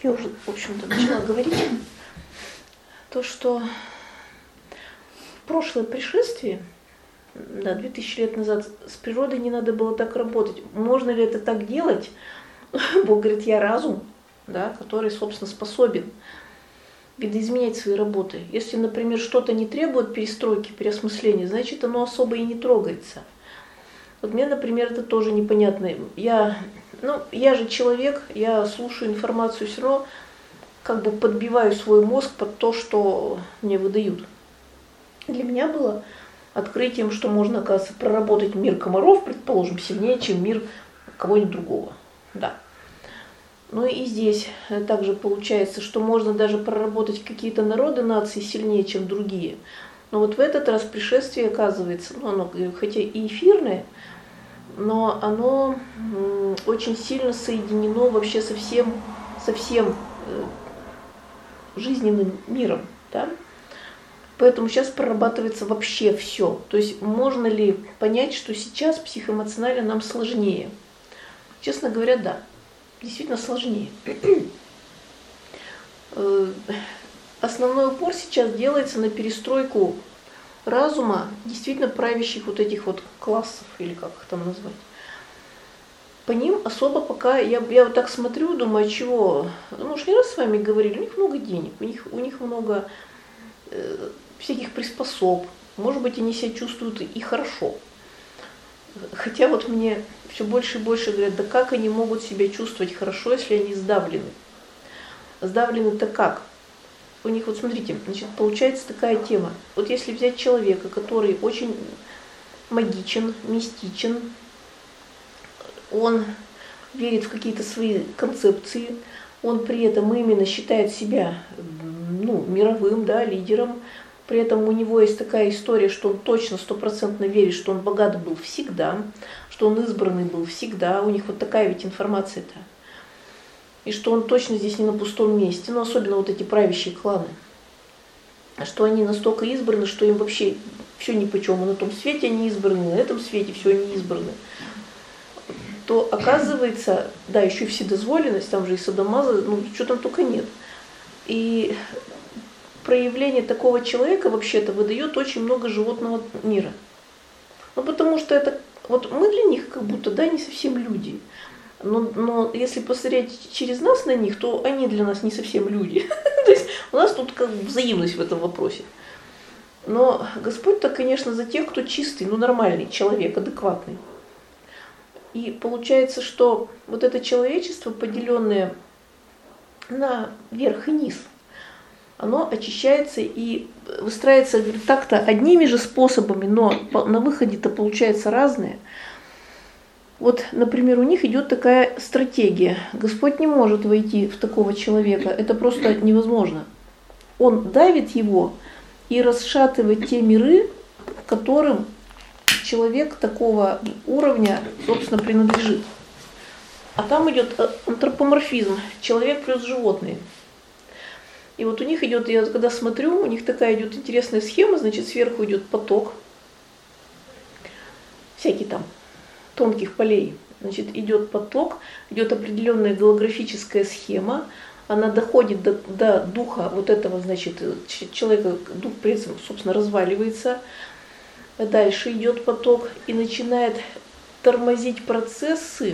я уже, в общем-то, начала говорить, то, что в прошлое пришествие, да, 2000 лет назад, с природой не надо было так работать. Можно ли это так делать? Бог говорит, я разум, да, который, собственно, способен видоизменять свои работы. Если, например, что-то не требует перестройки, переосмысления, значит, оно особо и не трогается. Вот мне, например, это тоже непонятно. Я же человек, я слушаю информацию, все равно как бы подбиваю свой мозг под то, что мне выдают. Для меня было открытием, что можно, оказывается, проработать мир комаров, предположим, сильнее, чем мир кого-нибудь другого. Да. Ну и здесь также получается, что можно даже проработать какие-то народы, нации сильнее, чем другие. Но вот в этот раз пришествие, оказывается, оно хотя и эфирное, но оно очень сильно соединено вообще со всем жизненным миром. Да? Поэтому сейчас прорабатывается вообще все. То есть можно ли понять, что сейчас психоэмоционально нам сложнее? Честно говоря, да. Действительно сложнее. Основной упор сейчас делается на перестройку разума, действительно правящих вот этих вот классов, или как их там назвать. По ним особо пока, я вот так смотрю, думаю, а чего? Мы уж не раз с вами говорили, у них много денег, у них много всяких приспособ, может быть, они себя чувствуют и хорошо. Хотя вот мне все больше и больше говорят, да как они могут себя чувствовать хорошо, если они сдавлены? Сдавлены-то как? У них, вот смотрите, значит, получается такая тема. Вот если взять человека, который очень магичен, мистичен, он верит в какие-то свои концепции, он при этом именно считает себя мировым, да, лидером, при этом у него есть такая история, что он точно, стопроцентно верит, что он богат был всегда, что он избранный был всегда, у них вот такая ведь информация-то. И что он точно здесь не на пустом месте, особенно вот эти правящие кланы. Что они настолько избраны, что им вообще все нипочем, и на том свете они избраны, и на этом свете все они избраны. То оказывается, да, еще и вседозволенность, там же и садомаза, что там только нет. И проявление такого человека вообще-то выдает очень много животного мира. Потому что это, вот мы для них как будто, да, не совсем люди. Но если посмотреть через нас на них, то они для нас не совсем люди. То есть у нас тут как бы взаимность в этом вопросе. Но Господь-то, конечно, за тех, кто чистый, нормальный человек, адекватный. И получается, что вот это человечество, поделенное на верх и низ, оно очищается и выстраивается так-то одними же способами, но на выходе-то получается разное. Вот, например, у них идет такая стратегия. Господь не может войти в такого человека, это просто невозможно. Он давит его и расшатывает те миры, которым человек такого уровня, собственно, принадлежит. А там идет антропоморфизм, человек плюс животные. И вот у них идет, я когда смотрю, у них такая идет интересная схема, значит, сверху идет поток, всякий там, тонких полей. Значит, идет поток, идет определенная голографическая схема, она доходит до духа вот этого, значит, человека, дух при этом, собственно, разваливается. Дальше идет поток и начинает тормозить процессы.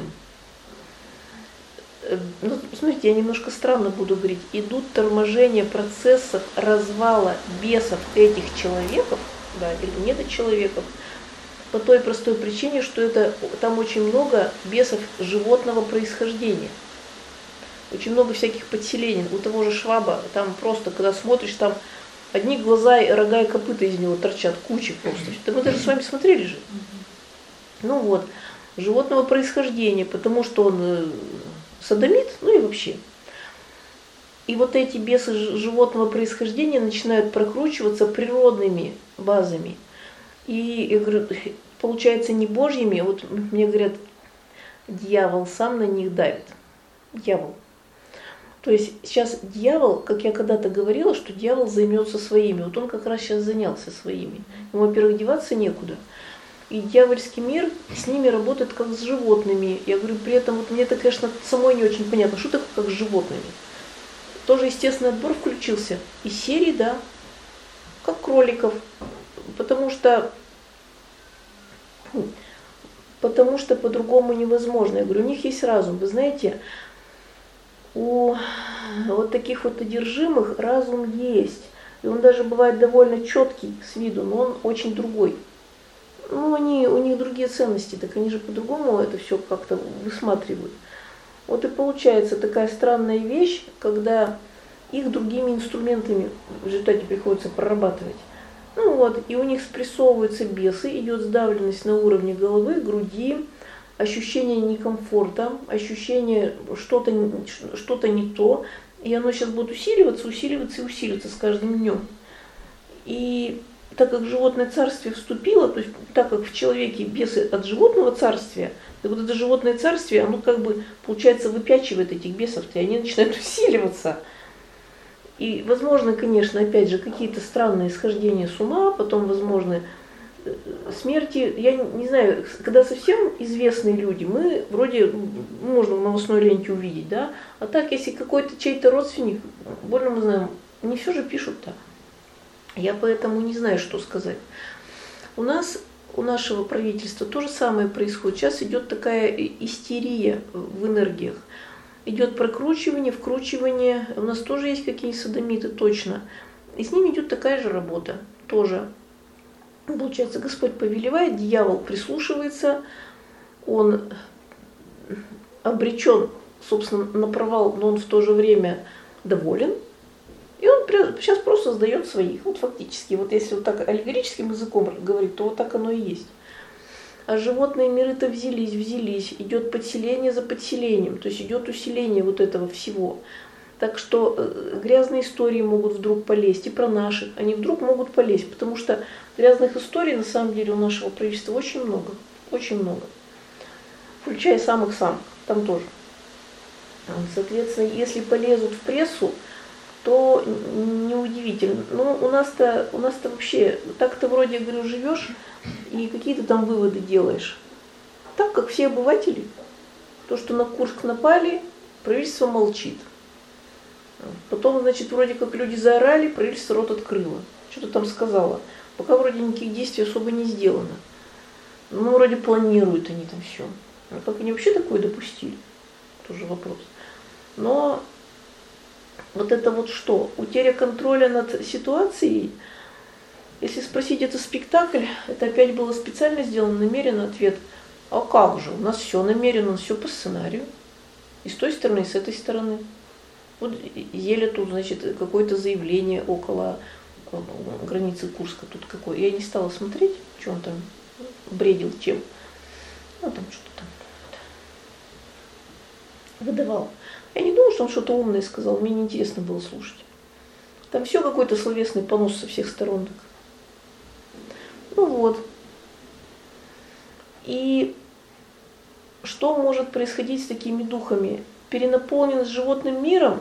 Смотрите, я немножко странно буду говорить. Идут торможения процессов развала бесов этих человеков, да, или недочеловеков, по той простой причине, что там очень много бесов животного происхождения. Очень много всяких подселений. У того же Шваба, там просто, когда смотришь, там одни глаза, рога и копыта из него торчат, куча просто. Да мы даже с вами смотрели же. Животного происхождения, потому что он содомит, и вообще. И вот эти бесы животного происхождения начинают прокручиваться природными базами. И я говорю, получается, не божьими, вот мне говорят, дьявол сам на них давит. Дьявол. То есть сейчас дьявол, как я когда-то говорила, что дьявол займется своими. Вот он как раз сейчас занялся своими. Ему, во-первых, деваться некуда. И дьявольский мир с ними работает как с животными. Я говорю, при этом вот мне это, конечно, самой не очень понятно, что такое как с животными. тоже естественный отбор включился. Из серии, да, как кроликов. Потому что по-другому невозможно. Я говорю, у них есть разум. Вы знаете, у вот таких вот одержимых разум есть. И он даже бывает довольно четкий с виду, но он очень другой. Ну, у них другие ценности, так они же по-другому это все как-то высматривают. Вот и получается такая странная вещь, когда их другими инструментами в результате приходится прорабатывать. Ну вот, и у них спрессовываются бесы, идет сдавленность на уровне головы, груди, ощущение некомфорта, ощущение что-то не то, и оно сейчас будет усиливаться с каждым днем. И так как животное царствие вступило, то есть так как в человеке бесы от животного царствия, так вот это животное царствие, оно как бы, получается, выпячивает этих бесов, и они начинают усиливаться. И возможно, конечно, опять же, какие-то странные схождения с ума, потом возможны смерти. Я не знаю, когда совсем известные люди, мы вроде можно в новостной ленте увидеть, да? А так, если какой-то чей-то родственник, больно мы знаем, не все же пишут-то. Я поэтому не знаю, что сказать. У нашего правительства то же самое происходит. Сейчас идет такая истерия в энергиях. Идет прокручивание, вкручивание. У нас тоже есть какие-то содомиты, точно. И с ними идет такая же работа, тоже. Получается, Господь повелевает, дьявол прислушивается, он обречен, собственно, на провал, но он в то же время доволен. И он сейчас просто сдает своих. Вот фактически, вот если вот так аллегорическим языком говорить, то вот так оно и есть. А животные миры-то взялись, идет подселение за подселением, то есть идет усиление вот этого всего. Так что грязные истории могут вдруг полезть, и про наших, они вдруг могут полезть, потому что грязных историй на самом деле у нашего правительства очень много, включая самых-самых, там тоже. Соответственно, если полезут в прессу, то неудивительно. Но у нас-то вообще, так-то вроде, я говорю, живешь и какие-то там выводы делаешь. Так, как все обыватели. То, что на Курск напали, правительство молчит. Потом, значит, вроде как люди заорали, правительство рот открыло. Что-то там сказала. Пока вроде никаких действий особо не сделано. Ну, вроде планируют они там все. А как они вообще такое допустили? Тоже вопрос. Но вот это вот что? Утеря контроля над ситуацией. Если спросить, это спектакль, это опять было специально сделано, намеренно, ответ. А как же? У нас все намерено, у нас все по сценарию. И с той стороны, и с этой стороны. Вот еле тут, значит, какое-то заявление около границы Курска. Тут какое. Я не стала смотреть, что он там бредил чем. Ну, там что-то там выдавал. Я не думала, что он что-то умное сказал, мне неинтересно было слушать. Там все какой-то словесный понос со всех сторон. Ну вот. И что может происходить с такими духами? Перенаполненность животным миром,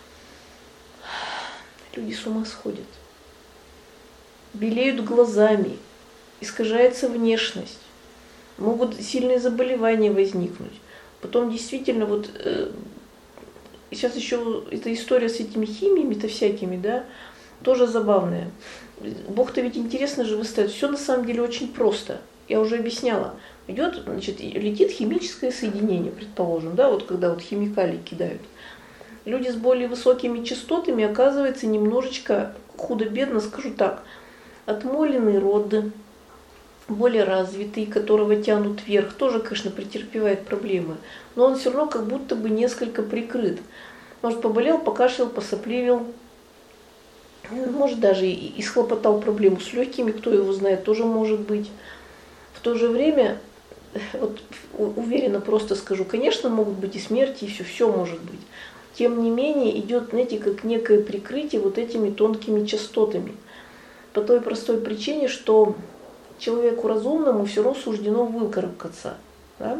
люди с ума сходят. Белеют глазами, искажается внешность, могут сильные заболевания возникнуть. Потом действительно вот сейчас еще эта история с этими химиями-то всякими, да, тоже забавная. Бог-то ведь интересно же выставит. Все на самом деле очень просто. Я уже объясняла. Идет, значит, летит химическое соединение, предположим, да, вот когда вот химикалии кидают. Люди с более высокими частотами, оказывается, немножечко худо-бедно, скажу так, отмоленный род, более развитый, которого тянут вверх, тоже, конечно, претерпевает проблемы, но он все равно как будто бы несколько прикрыт. Может, поболел, покашлял, посопливил, может, даже и схлопотал проблему с легкими, кто его знает, тоже может быть. В то же время, вот уверенно просто скажу, конечно, могут быть и смерти, и все может быть. Тем не менее, идет, знаете, как некое прикрытие вот этими тонкими частотами. По той простой причине, что человеку разумному все равно суждено выкарабкаться. Да?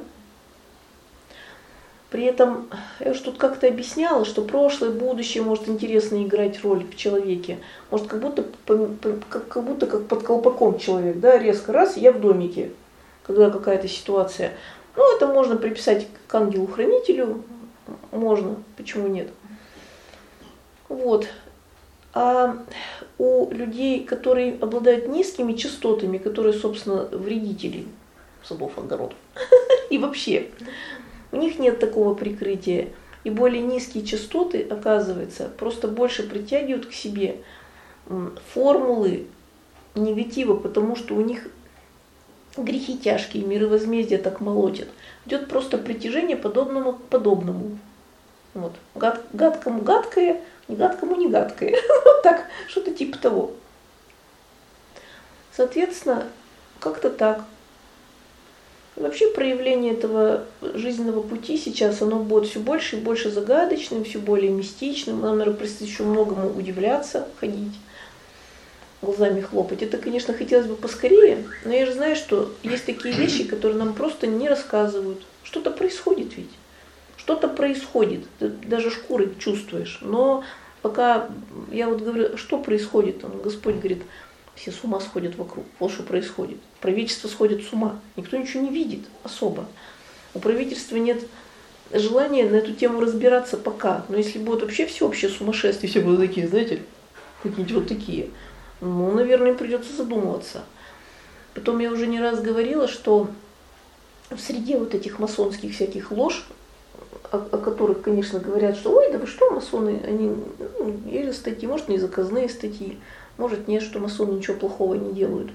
При этом, я уж тут как-то объясняла, что прошлое, будущее может интересно играть роль в человеке. Может, как будто как под колпаком человек, да, резко раз, я в домике, когда какая-то ситуация. Ну, это можно приписать к ангелу-хранителю, можно, почему нет. Вот. А у людей, которые обладают низкими частотами, которые, собственно, вредители садов, огородов, и вообще, у них нет такого прикрытия. И более низкие частоты, оказывается, просто больше притягивают к себе формулы негатива, потому что у них грехи тяжкие, миры возмездия так молотят. Идет просто притяжение подобному к подобному. Вот. Гадкому гадкое, не гадкому не гадкое. Так, что-то типа того. Соответственно, как-то так. Вообще проявление этого жизненного пути сейчас, оно будет все больше и больше загадочным, все более мистичным. Нам, наверное, предстоит еще многому удивляться, ходить, глазами хлопать. Это, конечно, хотелось бы поскорее, но я же знаю, что есть такие вещи, которые нам просто не рассказывают. Что-то происходит ведь. Что-то происходит, ты даже шкурой чувствуешь. Но пока я вот говорю, что происходит, Господь говорит, все с ума сходят вокруг. Вот что происходит. Правительство сходит с ума. Никто ничего не видит особо. У правительства нет желания на эту тему разбираться пока. Но если будет вообще всеобщее сумасшествие, все будут такие, знаете, какие-нибудь вот такие, ну, наверное, им придется задумываться. Потом я уже не раз говорила, что в среде вот этих масонских всяких лож, о которых, конечно, говорят, что ой, да вы что, масоны, они, есть статьи, может, не заказные статьи, может, нет, что масоны ничего плохого не делают.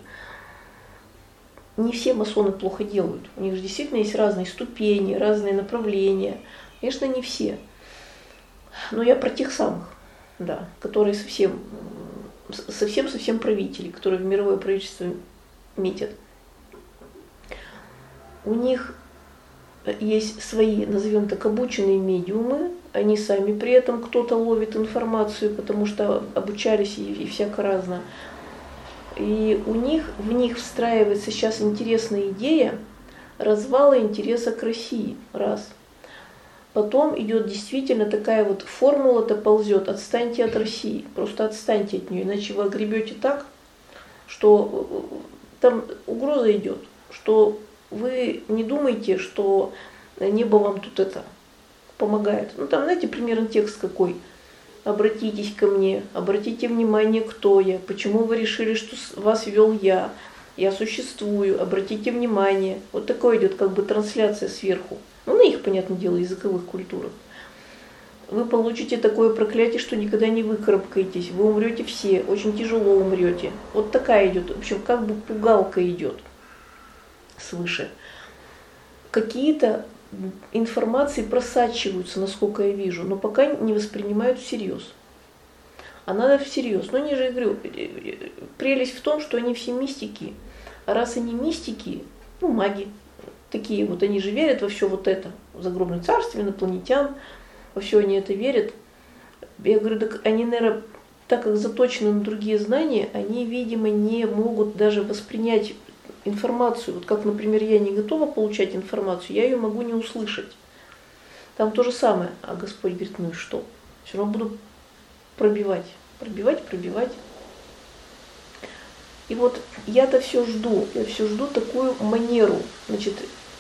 Не все масоны плохо делают. У них же действительно есть разные ступени, разные направления. Конечно, не все. Но я про тех самых, да, которые совсем правители, которые в мировое правительство метят. У них есть свои, назовем так, обученные медиумы, они сами при этом кто-то ловит информацию, потому что обучались и всяко разно. И в них встраивается сейчас интересная идея развала интереса к России, раз. Потом идет действительно такая вот формула-то ползет, отстаньте от России, просто отстаньте от нее, иначе вы огребете так, что там угроза идет, что вы не думаете, что небо вам тут это помогает. Ну там, знаете, примерно текст какой. Обратитесь ко мне, обратите внимание, кто я, почему вы решили, что вас вел я существую, обратите внимание. Вот такое идет как бы трансляция сверху. Ну, на их, понятное дело, языковых культурах. Вы получите такое проклятие, что никогда не выкарабкаетесь, вы умрете все, очень тяжело умрете. Вот такая идет, в общем, как бы пугалка идет свыше. Какие-то информации просачиваются, насколько я вижу, но пока не воспринимают всерьез. А надо всерьез. Но они же, я говорю, прелесть в том, что они все мистики. А раз они мистики, ну, маги, такие вот, они же верят во все вот это, в загробное царство, инопланетян, во все они это верят. Я говорю, так они, наверное, так как заточены на другие знания, они, видимо, не могут даже воспринять информацию. Вот как, например, я не готова получать информацию, я ее могу не услышать. Там то же самое. А Господь говорит, ну и что? Все равно буду пробивать. И вот я-то все жду такую манеру, значит,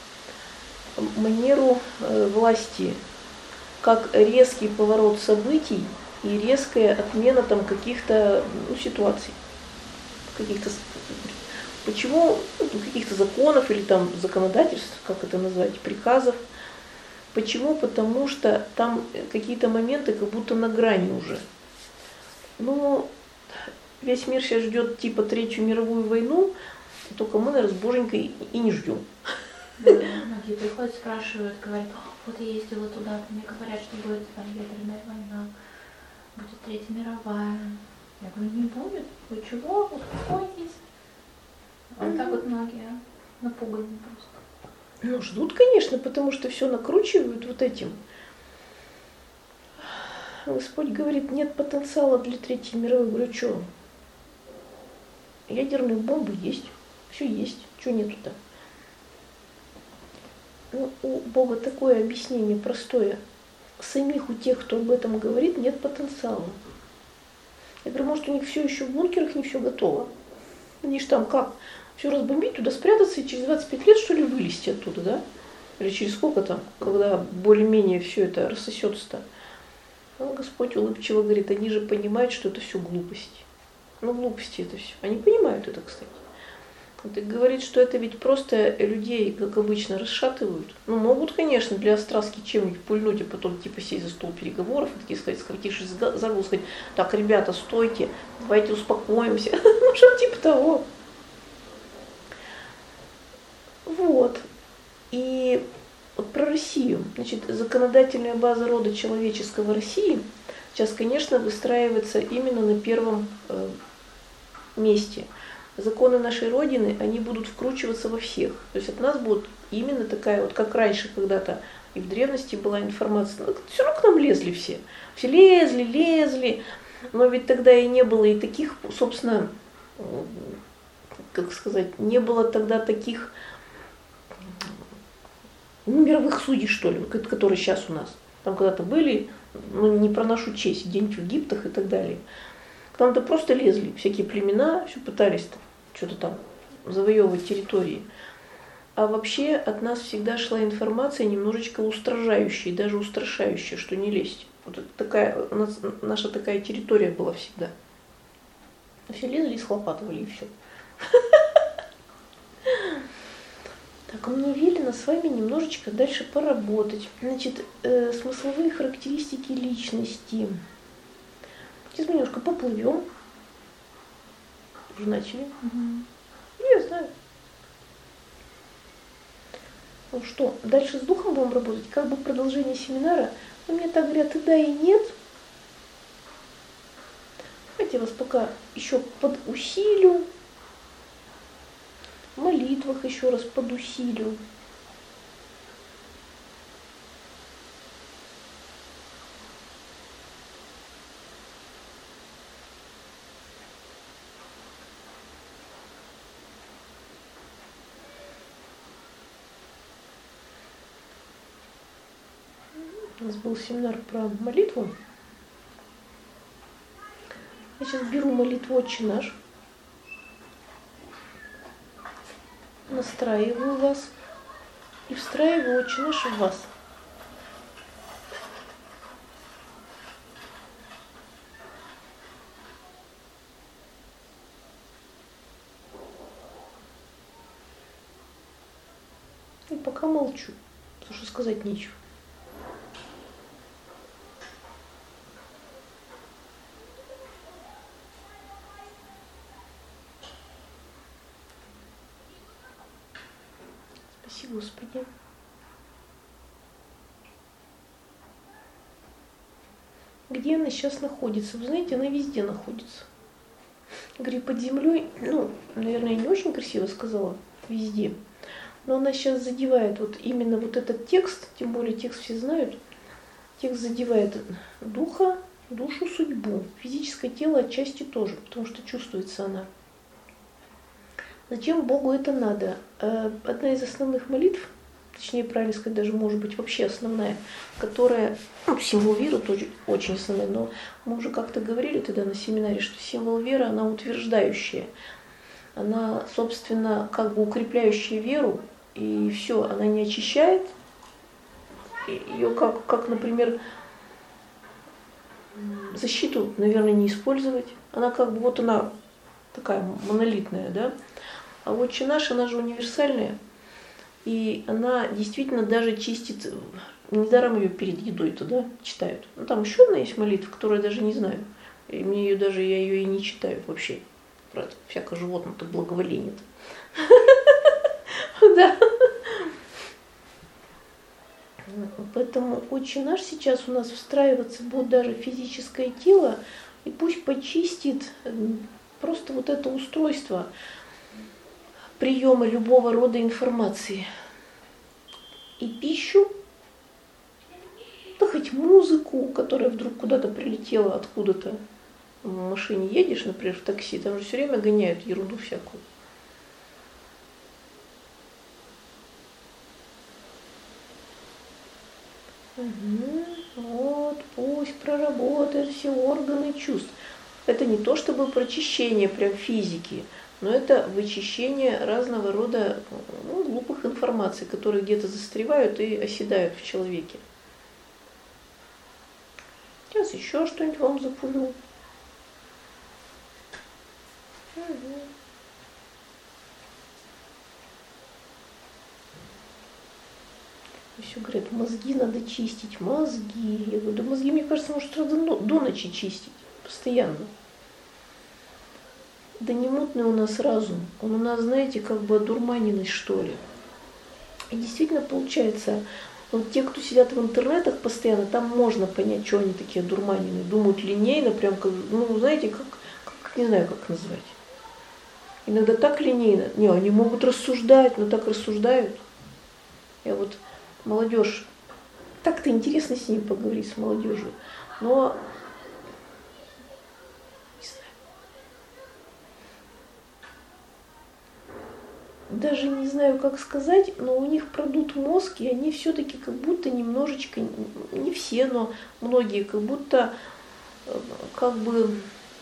манеру власти, как резкий поворот событий и резкая отмена там каких-то ситуаций, каких-то почему каких-то законов или там законодательств, как это назвать, приказов. Почему? Потому что там какие-то моменты как будто на грани уже. Ну, весь мир сейчас ждет типа Третью мировую войну, только мы, наверное, с Боженькой и не ждем. Да, многие приходят, спрашивают, говорят, вот я ездила туда, мне говорят, что будет там ядерная война, будет Третья мировая. Я говорю, не будет, вы чего, успокойтесь. Вот так вот многие напуганы просто. Ну, ждут, конечно, потому что все накручивают вот этим. Господь говорит, нет потенциала для Третьей мировой. Я говорю, что? Ядерные бомбы есть, все есть, что нету-то? Ну, у Бога такое объяснение простое. Самих у тех, кто об этом говорит, нет потенциала. Я говорю, может, у них все еще в бункерах не все готово. Они же там как? Все разбомбить, туда спрятаться и через 25 лет, что ли, вылезти оттуда, да? Или через сколько там, когда более-менее все это рассосется-то. А Господь улыбчиво говорит, они же понимают, что это все глупости. Ну, глупости это все. Они понимают это, кстати. Вот и говорит, что это ведь просто людей, как обычно, расшатывают. Ну, могут, конечно, для остраски чем-нибудь пульнуть, а потом типа сесть за стол переговоров и такие сказать, схватившись за голову, сказать, так, ребята, стойте, давайте успокоимся. Ну, что типа того. Вот. И вот про Россию. Значит, законодательная база рода человеческого России сейчас, конечно, выстраивается именно на первом месте. Законы нашей Родины, они будут вкручиваться во всех. То есть от нас будет именно такая, вот как раньше когда-то и в древности была информация, ну, все равно к нам лезли все. Все лезли, но ведь тогда и не было и таких, собственно, как сказать, не было тогда таких мировых судей, что ли, которые сейчас у нас. Там когда-то были, ну не проношу честь, где-нибудь в Египтах и так далее. Там-то просто лезли всякие племена, все пытались что-то там завоевывать территории. А вообще от нас всегда шла информация немножечко устражающая, даже устрашающая, что не лезть. Вот это такая, наша такая территория была всегда. Все лезли и схлопатывали, и все. Так, мне велено с вами немножечко дальше поработать. Значит, смысловые характеристики личности. Сейчас мы немножко поплывем. Уже начали. Я знаю. Ну что, дальше с духом будем работать? Как бы продолжение семинара. Но мне так говорят и да, и нет. Давайте я вас пока еще подусилю. В молитвах еще раз подусилю. У нас был семинар про молитву. Я сейчас беру молитву «Отче наш», настраиваю вас и встраиваю «Отче наш» в вас. И пока молчу, потому что сказать нечего. Спасибо, Господи. Где она сейчас находится? Вы знаете, она везде находится. Говорю, под землей, ну, наверное, не очень красиво сказала, везде. Но она сейчас задевает вот именно вот этот текст, тем более текст все знают, текст задевает духа, душу, судьбу, физическое тело отчасти тоже, потому что чувствуется она. Зачем Богу это надо? Одна из основных молитв, точнее, правильно сказать, даже может быть вообще основная, которая, ну, символ веры тоже очень основная, но мы уже как-то говорили тогда на семинаре, что символ веры, она утверждающая. Она, собственно, как бы укрепляющая веру, и все, она не очищает. Ее как, например, защиту, наверное, не использовать. Она как бы, вот она такая монолитная, да. А «Отче наш», она же универсальная, и она действительно даже чистит, недаром ее перед едой туда читают. Ну, там еще одна есть молитва, которую я даже не знаю. И мне ее даже, я ее и не читаю вообще. Правда, всякое животное-то благоволенит. Да. Поэтому «Отче наш» сейчас у нас встраиваться будет даже физическое тело, и пусть почистит просто вот это устройство приема любого рода информации. И пищу, да хоть музыку, которая вдруг куда-то прилетела, откуда-то. В машине едешь, например, в такси, там же все время гоняют ерунду всякую. Вот, пусть проработают все органы чувств. Это не то чтобы прочищение прям физики, но это вычищение разного рода глупых информаций, которые где-то застревают и оседают в человеке. Сейчас еще. еще что-нибудь вам запулю. Все говорят, мозги надо чистить, мозги. Я говорю, да мозги, мне кажется, может, надо до ночи чистить, постоянно. Да не мутный у нас разум, он у нас, знаете, как бы одурманенный, что ли. И действительно получается, вот те, кто сидят в интернетах постоянно, там можно понять, что они такие одурманенные, думают линейно, прям как, ну, знаете, как не знаю, как назвать. Иногда так линейно, не, они могут рассуждать, но так рассуждают. Я вот молодежь, так-то интересно с ними поговорить, с молодежью, но не знаю. Даже не знаю, как сказать, но у них продут мозг, и они все-таки как будто немножечко, не все, но многие, как будто как бы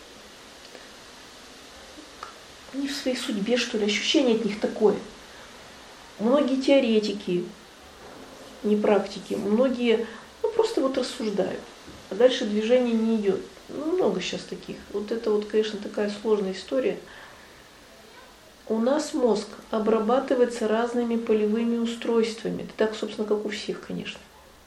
не в своей судьбе, что ли, ощущение от них такое. Многие теоретики, не практики, многие просто вот рассуждают, а дальше движение не идет. Ну, много сейчас таких. Вот это вот, конечно, такая сложная история. У нас мозг обрабатывается разными полевыми устройствами. Это так, собственно, как у всех, конечно.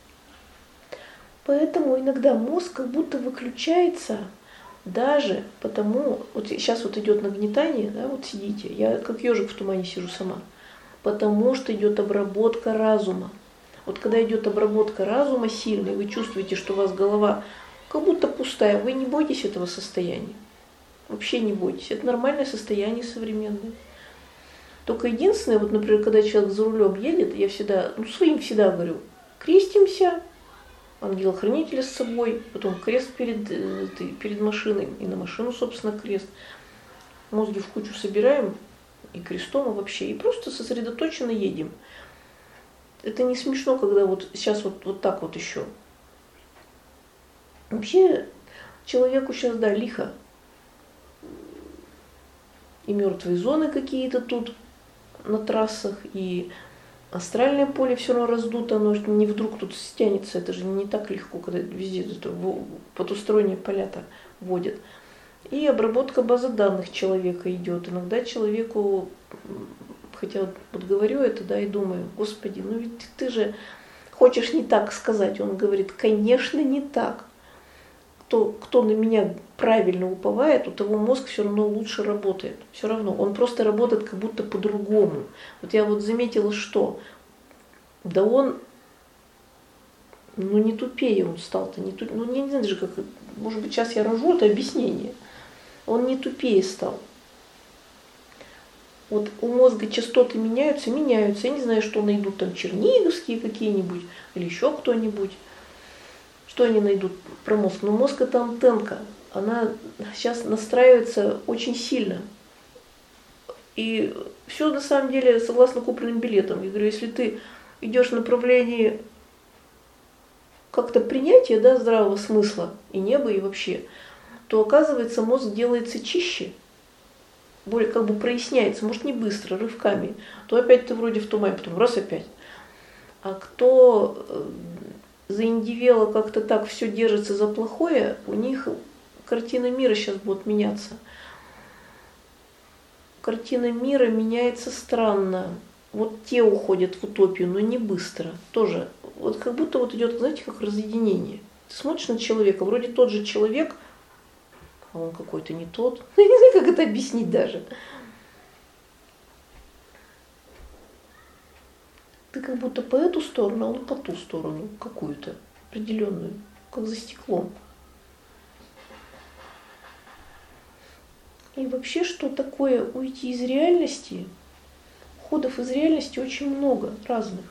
Поэтому иногда мозг как будто выключается даже потому, вот сейчас вот идет нагнетание, да, вот сидите, я как ежик в тумане сижу сама, потому что идет обработка разума. Вот когда идет обработка разума сильной, вы чувствуете, что у вас голова как будто пустая, вы не бойтесь этого состояния. Вообще не бойтесь. Это нормальное состояние современное. Только единственное, вот, например, когда человек за рулем едет, я всегда, своим всегда говорю, крестимся, ангела-хранителя с собой, потом крест перед машиной, и на машину, собственно, крест. Мозги в кучу собираем, и крестом, и вообще, и просто сосредоточенно едем. Это не смешно, когда вот сейчас вот так вот еще. Вообще человеку сейчас, да, лихо. И мертвые зоны какие-то тут на трассах, и астральное поле все равно раздуто, оно не вдруг тут стянется, это же не так легко, когда везде потусторонние поля-то вводят. И обработка базы данных человека идет. Иногда человеку, хотя вот говорю это, да, и думаю, Господи, ну ведь ты же хочешь не так сказать. Он говорит, конечно, не так. Кто на меня правильно уповает, у того мозг все равно лучше работает. Все равно. Он просто работает как будто по-другому. Вот я вот заметила, что да он, не тупее он стал-то, не тупее. Ну, не знаю даже, как, может быть, сейчас я рожу это объяснение. Он не тупее стал. Вот у мозга частоты меняются. Я не знаю, что найдут там черниговские какие-нибудь или еще кто-нибудь. Что они найдут про мозг? Но мозг это антенка. Она сейчас настраивается очень сильно. И все на самом деле согласно купленным билетам. Я говорю, если ты идешь в направлении как-то принятия, да, здравого смысла и неба, и вообще, то оказывается мозг делается чище, более как бы проясняется, может не быстро, рывками. То опять ты вроде в тумане, потом раз опять. А кто заиндивело как-то так все держится за плохое, у них картина мира сейчас будет меняться. Картина мира меняется странно. Вот те уходят в утопию, но не быстро. Тоже. Вот как будто вот идет, знаете, как разъединение. Ты смотришь на человека, вроде тот же человек, а он какой-то не тот. Я не знаю, как это объяснить даже. Ты как будто по эту сторону, а он по ту сторону, какую-то определенную, как за стеклом. И вообще, что такое уйти из реальности? Ходов из реальности очень много разных.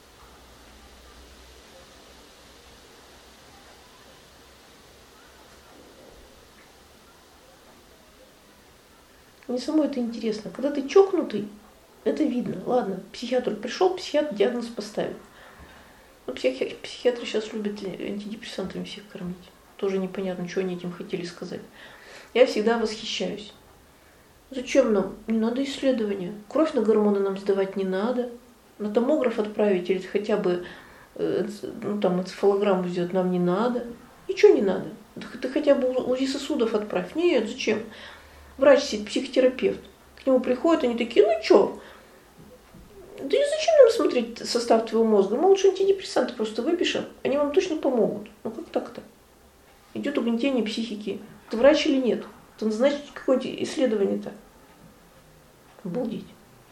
Мне самой это интересно. Когда ты чокнутый, это видно. Ладно, психиатр пришел, психиатр диагноз поставил. Но психиатры сейчас любят антидепрессантами всех кормить. Тоже непонятно, что они этим хотели сказать. Я всегда восхищаюсь. Зачем нам? Не надо исследования. Кровь на гормоны нам сдавать не надо. На томограф отправить или хотя бы энцефалограмму сделать нам не надо. Ничего не надо. Ты хотя бы УЗИ сосудов отправь. Нет, зачем? Врач сидит, психотерапевт. К нему приходят, они такие, ну чё? Да и зачем нам смотреть состав твоего мозга? Мы лучше антидепрессанты просто выпишем, они вам точно помогут. Ну как так-то? Идет угнетение психики. Ты врач или нет? Ты назначишь какое-нибудь исследование-то? Обалдеть.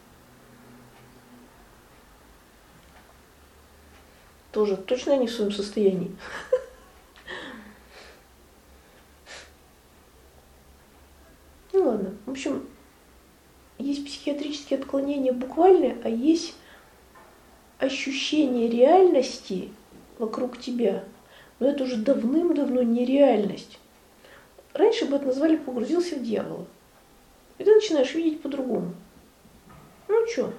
Тоже точно они в своем состоянии. Ну ладно. В общем, есть психиатрические отклонения буквальные, а есть ощущение реальности вокруг тебя. Но это уже давным-давно нереальность. Раньше бы это назвали «погрузился в дьявола». И ты начинаешь видеть по-другому. Ну чё?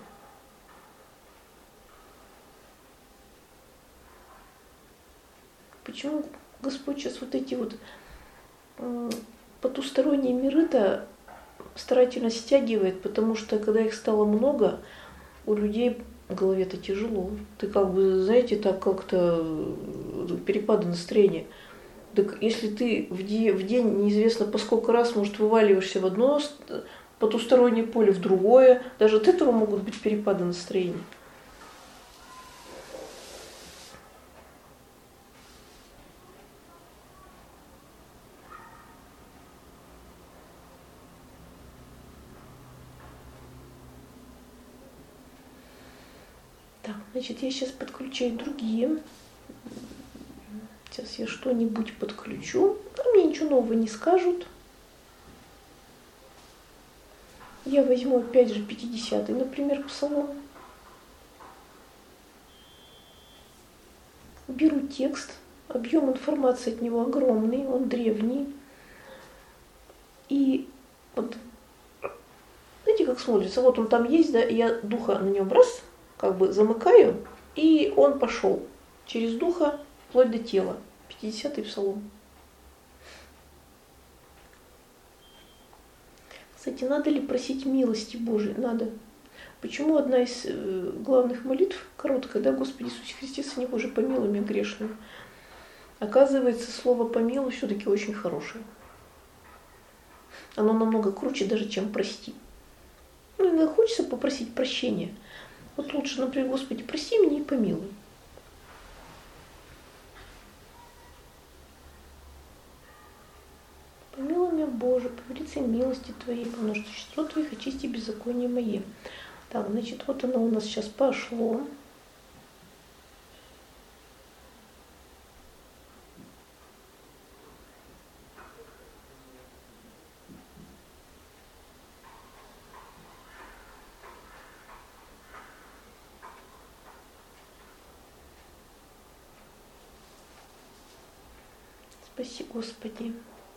Почему Господь сейчас вот эти вот потусторонние миры-то старательно стягивает? Потому что когда их стало много, у людей в голове-то тяжело. Ты как бы, знаете, так как-то перепады настроения. Так если ты в день неизвестно по сколько раз, может, вываливаешься в одно потустороннее поле, в другое, даже от этого могут быть перепады настроения. Так, значит, я сейчас подключаю другие. Сейчас я что-нибудь подключу, а мне ничего нового не скажут. Я возьму опять же 50-й, например, псалом. Беру текст, объем информации от него огромный, он древний. И вот, знаете, как смотрится, вот он там есть, да, и я духа на нем раз, как бы замыкаю, и он пошел через духа вплоть до тела. 50-й псалом. Кстати, надо ли просить милости Божией? Надо. Почему одна из главных молитв, короткая, да, Господи Иисусе Христе, Сыне Божий, помилуй меня грешную. Оказывается, слово «помилуй» все-таки очень хорошее. Оно намного круче даже, чем «прости». Ну, иногда хочется попросить прощения. Вот лучше, например, Господи, прости меня и помилуй. Помилуй меня, Боже, по великой милости Твоей, по множеству Твоих, очисти беззаконие мое. Так, значит, вот оно у нас сейчас пошло. Спаси, Господи.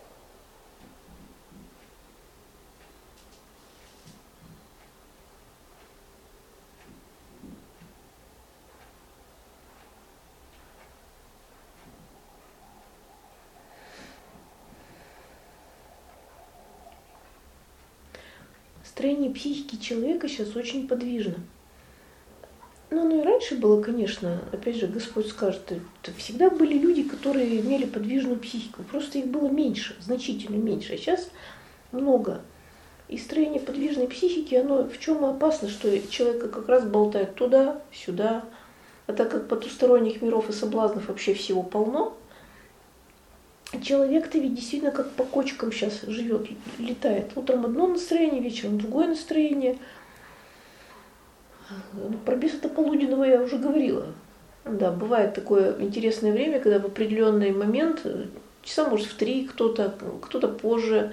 Строение психики человека сейчас очень подвижно. Ну, оно и раньше было, конечно, опять же, Господь скажет, это всегда были люди, которые имели подвижную психику, просто их было меньше, значительно меньше, а сейчас много. И строение подвижной психики, оно в чем опасно, что человека как раз болтает туда, сюда, а так как потусторонних миров и соблазнов вообще всего полно, человек-то ведь действительно как по кочкам сейчас живет, летает. Утром одно настроение, вечером другое настроение. Про беса полуденного я уже говорила. Да, бывает такое интересное время, когда в определенный момент, часа может в 3, кто-то позже,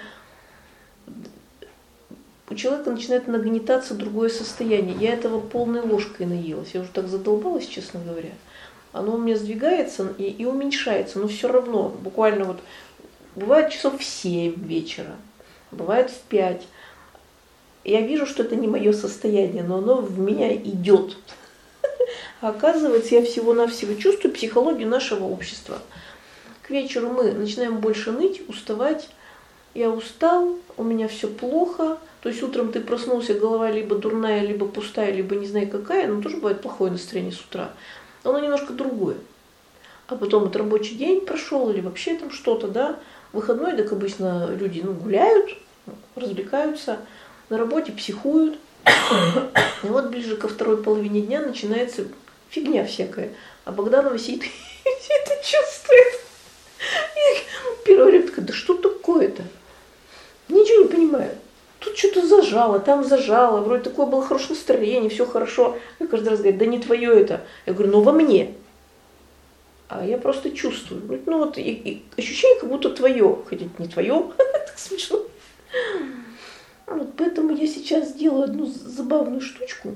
у человека начинает нагнетаться другое состояние. Я этого полной ложкой наелась. Я уже так задолбалась, честно говоря. Оно у меня сдвигается и уменьшается, но все равно, буквально вот, бывает часов в 7 вечера, бывает в 5. Я вижу, что это не мое состояние, но оно в меня идет. А оказывается, я всего-навсего чувствую психологию нашего общества. К вечеру мы начинаем больше ныть, уставать. Я устал, у меня все плохо. То есть утром ты проснулся, голова либо дурная, либо пустая, либо не знаю какая, но тоже бывает плохое настроение с утра. Оно немножко другое. а потом вот рабочий день прошел или вообще там что-то, да, выходной, так обычно люди гуляют, развлекаются, на работе психуют. И вот ближе ко второй половине дня начинается фигня всякая. А Богданова сидит и все это чувствует. И первый время такая, да что такое-то? Ничего не понимаю. Тут что-то зажало, там зажало, вроде такое было хорошее настроение, все хорошо. Я каждый раз говорю, да не твое это. Я говорю, ну во мне. А я просто чувствую. Ну вот и ощущение, как будто твое, хотя не твое, так смешно. Вот поэтому я сейчас сделаю одну забавную штучку.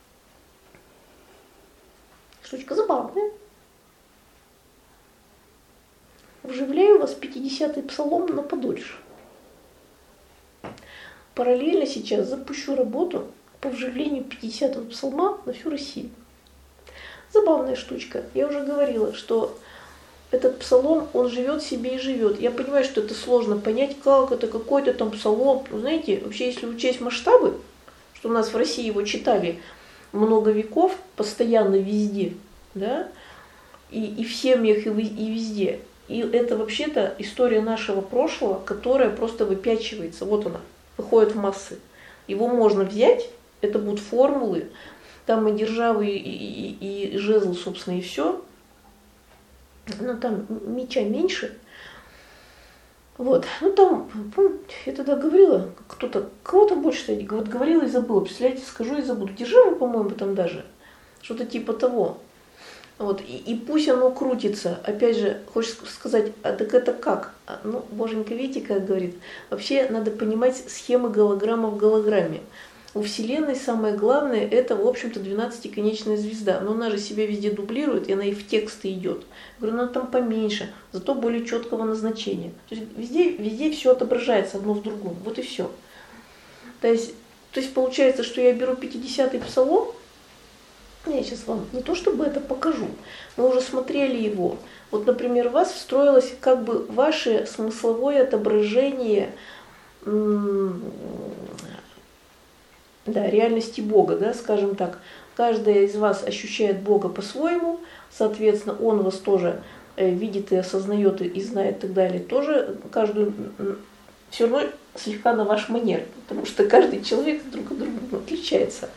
Штучка забавная. Вживляю вас в 50-й псалом на подольше. Параллельно сейчас запущу работу по вживлению 50-го псалма на всю Россию. Забавная штучка. Я уже говорила, что этот псалом, он живет себе и живет. Я понимаю, что это сложно понять, как это, какой-то там псалом. Но знаете, вообще, если учесть масштабы, что у нас в России его читали много веков, постоянно везде, да, и в семьях, и везде. И это вообще-то история нашего прошлого, которая просто выпячивается. Вот она, выходит в массы. Его можно взять, это будут формулы, там и державы, и жезл, собственно, и все. Но там меча меньше. Вот. Ну там, я тогда говорила, кого там больше, кстати, вот говорила и забыла. Представляете, скажу и забуду. Державы, по-моему, там даже. Что-то типа того. Вот. И пусть оно крутится. Опять же, хочешь сказать, а так это как? Ну, боженька, видите, как говорит. Вообще надо понимать схемы голограмма в голограмме. У Вселенной самое главное, это, в общем-то, 12-конечная звезда. Но она же себя везде дублирует, и она и в тексты идет. Я говорю, она там поменьше, зато более четкого назначения. То есть везде все отображается одно в другом. Вот и все. То есть получается, что я беру 50-й псалом, я сейчас вам не то чтобы это покажу, мы уже смотрели его. Вот, например, у вас встроилось как бы ваше смысловое отображение реальности Бога, да, скажем так. Каждая из вас ощущает Бога по-своему, соответственно, Он вас тоже видит и осознает, и знает и так далее. Тоже каждую все равно слегка на ваш манер, потому что каждый человек друг от друга отличается.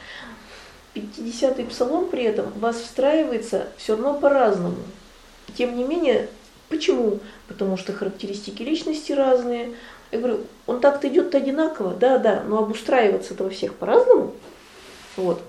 50-й псалом при этом у вас встраивается все равно по-разному. Тем не менее, почему? Потому что характеристики личности разные. Я говорю, он так-то идет одинаково, да, но обустраиваться-то во всех по-разному. Вот.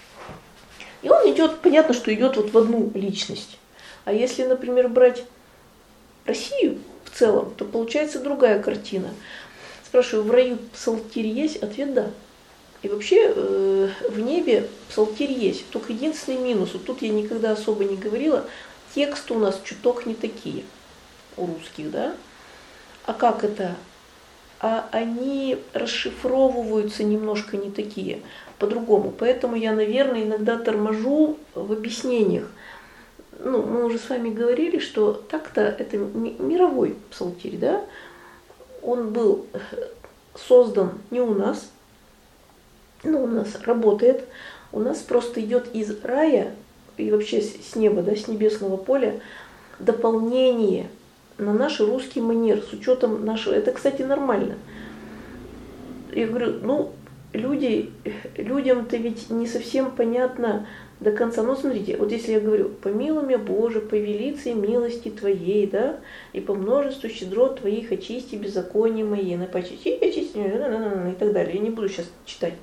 И он идет, понятно, что идет вот в одну личность. А если, например, брать Россию в целом, то получается другая картина. Спрашиваю, в раю псалтирь есть? Ответ да. И вообще в небе псалтирь есть. Только единственный минус, вот тут я никогда особо не говорила, тексты у нас чуток не такие у русских, да? А как это? А они расшифровываются немножко не такие, по-другому. Поэтому я, наверное, иногда торможу в объяснениях. Ну, мы уже с вами говорили, что так-то это мировой псалтирь, да? Он был создан не у нас, но у нас работает. У нас просто идет из рая и вообще с неба, да, с небесного поля дополнение на наш русский манер, с учетом нашего. Это, кстати, нормально. Я говорю, людям-то ведь не совсем понятно до конца. Ну, смотрите, вот если я говорю, помилуй меня, Боже, по велице милости Твоей, да, и по множеству щедрот Твоих очисти беззакония мои, очисти, и так далее. Я не буду сейчас читать.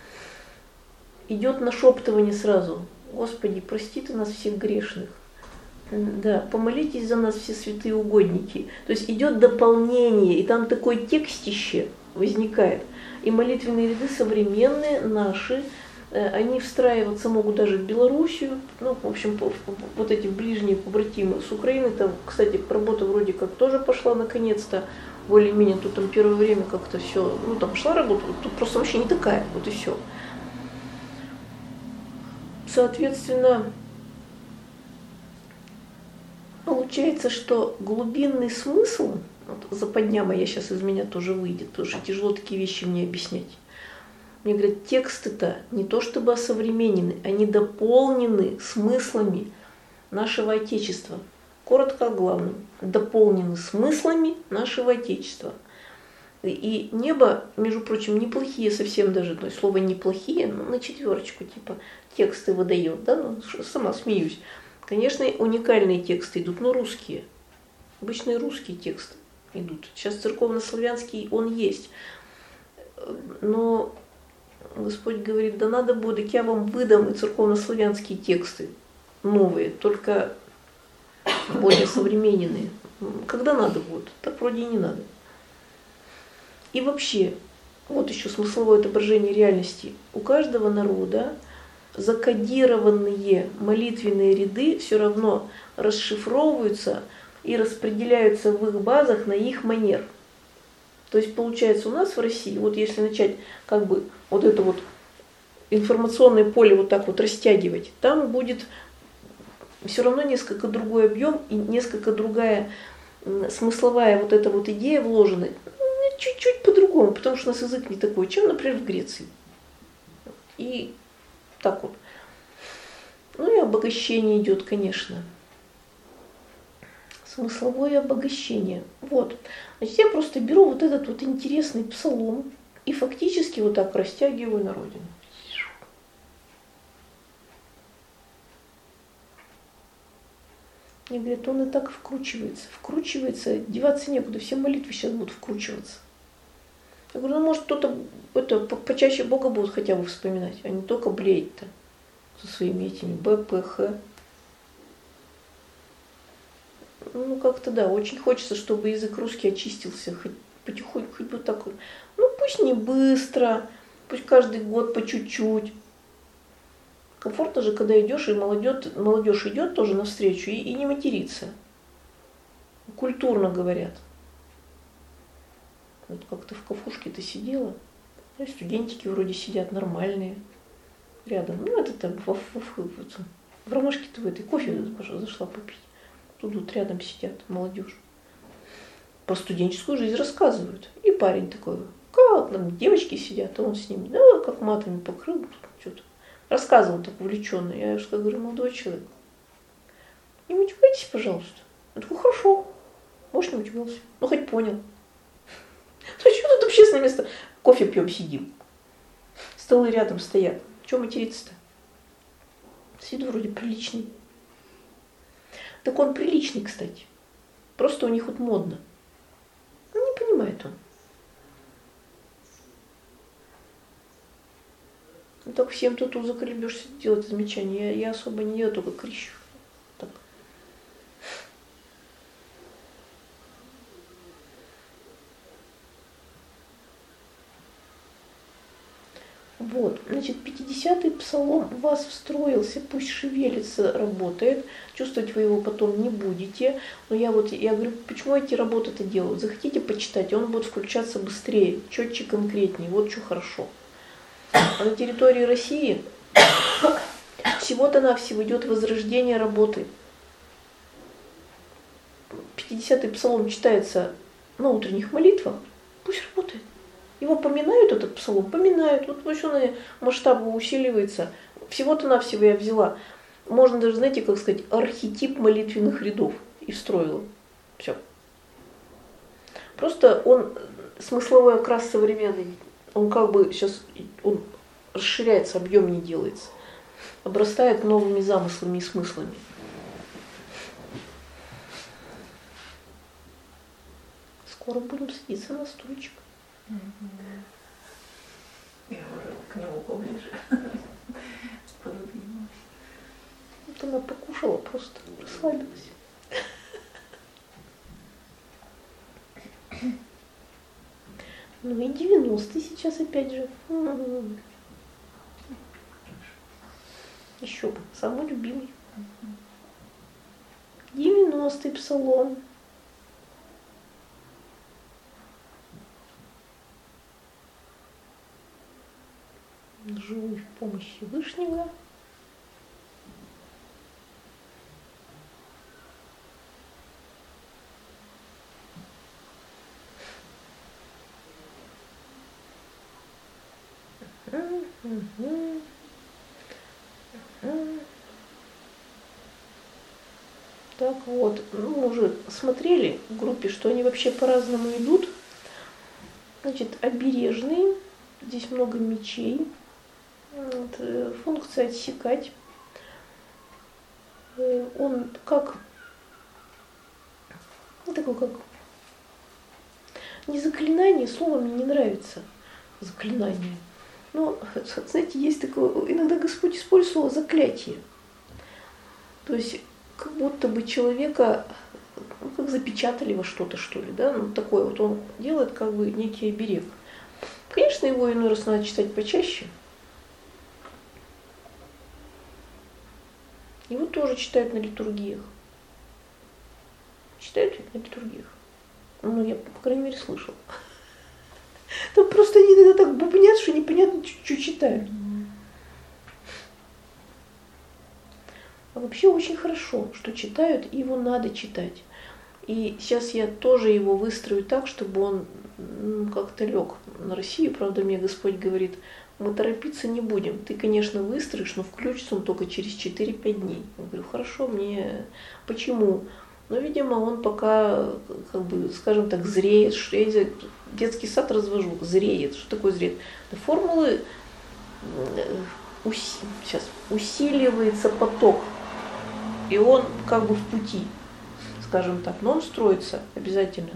Идет нашептывание сразу. Господи, прости Ты нас всех грешных. Да, помолитесь за нас, все святые угодники. То есть идет дополнение, и там такое текстище возникает. И молитвенные ряды современные, наши, они встраиваться могут даже в Белоруссию, ну, в общем, вот эти ближние побратимы с Украины. Там, кстати, работа вроде как тоже пошла наконец-то, более-менее. Тут там первое время как-то все, ну, там шла работа, тут просто вообще не такая, вот и все. Соответственно, получается, что глубинный смысл, вот западня моя сейчас из меня тоже выйдет, потому что тяжело такие вещи мне объяснять. Мне говорят, тексты-то не то чтобы осовременены, они дополнены смыслами нашего Отечества. коротко о главном, дополнены смыслами нашего Отечества. И небо, между прочим, неплохие совсем даже, то есть слово неплохие, но на четверочку типа тексты выдает, да, ну, сама смеюсь. Конечно, уникальные тексты идут, но русские, обычные русские тексты идут. Сейчас церковнославянский он есть, но Господь говорит, да надо будет, я вам выдам и церковнославянские тексты новые, только более современные. Когда надо будет, так вроде и не надо. И вообще, вот еще смысловое отображение реальности. У каждого народа закодированные молитвенные ряды все равно расшифровываются и распределяются в их базах на их манер. То есть получается у нас в России, вот если начать как бы вот это вот информационное поле вот так вот растягивать, там будет все равно несколько другой объем и несколько другая смысловая вот эта вот идея вложена. Чуть-чуть по-другому, потому что у нас язык не такой, чем, например, в Греции. И так вот. Ну и обогащение идет, конечно. Смысловое обогащение. Вот. Значит, я просто беру вот этот вот интересный псалом и фактически вот так растягиваю на родину. Мне говорят, он и так вкручивается, деваться некуда, все молитвы сейчас будут вкручиваться. Я говорю, ну может кто-то почаще Бога будет хотя бы вспоминать, а не только блеять-то со своими этими БПХ. Ну как-то да, очень хочется, чтобы язык русский очистился, хоть потихоньку, хоть вот так вот. Ну пусть не быстро, пусть каждый год по чуть-чуть. Комфортно же, когда идешь, и молодежь идет тоже навстречу и не матерится. Культурно говорят. Вот как-то в кафушке-то сидела, и студентики вроде сидят нормальные рядом. Ну, это там в ромашке-то в этой кофе зашла попить. Тут вот рядом сидят молодежь. Про студенческую жизнь рассказывают. И парень такой, как там девочки сидят, а он с ними, да, как матами покрыл, что-то. Рассказывал так увлеченно. Я же говорю, молодой человек, не матюкайтесь, пожалуйста. Я такой, хорошо, может, не матюкался. Ну, хоть понял. Ну, что тут общественное место? Кофе пьем, сидим. Столы рядом стоят. Чего материться-то? С виду вроде приличный. Так он приличный, кстати. Просто у них вот модно. Ну, не понимает он. Ну, так всем тут заколебешься делать замечания. Я особо не делаю, только кричу. Так. Вот, значит, 50-й псалом в вас встроился, пусть шевелится, работает. Чувствовать вы его потом не будете. Но я говорю, почему эти работы-то делают? Захотите почитать, он будет включаться быстрее, четче, конкретнее. Вот что хорошо. А на территории России всего-то навсего идет возрождение работы. 50-й псалом читается на утренних молитвах, пусть работает. Его поминают, этот псалом, поминают. Вот пусть он и масштабу усиливается. Всего-то навсего я взяла. Можно даже, знаете, как сказать, архетип молитвенных рядов и встроила. Все. Просто он смысловой окрас современный. Он как бы сейчас он расширяется, объем не делается. Обрастает новыми замыслами и смыслами. Скоро будем садиться на стульчик. Я уже к нему поближе. Вот она покушала просто, расслабилась. Ну и 90-й сейчас опять же. Еще бы, самый любимый. 90-й псалом. Живу в помощи Вышнего. Так вот, ну, мы уже смотрели в группе, что они вообще по-разному идут. Значит, обережный, здесь много мечей, вот, функция отсекать. Он как, ну, такой как, не заклинание, слово мне не нравится, заклинание. Но, знаете, есть такое, иногда Господь использовал заклятие. То есть, как будто бы человека, ну, как запечатали во что-то, что ли, да, ну, такое вот он делает, как бы, некий оберег. Конечно, его иной раз надо читать почаще. Его тоже читают на литургиях. Читают ведь на литургиях. Ну, я, по крайней мере, слышала. Там просто они иногда так бубнят, что непонятно, что читают. А вообще очень хорошо, что читают, и его надо читать. И сейчас я тоже его выстрою так, чтобы он как-то лег на Россию. Правда, мне Господь говорит, мы торопиться не будем. Ты, конечно, выстроишь, но включится он только через 4-5 дней. Я говорю, хорошо, мне... Почему? Ну, видимо, он пока, как бы, скажем так, зреет. Что я детский сад развожу, зреет. Что такое зреет? Формулы сейчас усиливается поток. И он как бы в пути, скажем так, но он строится обязательно.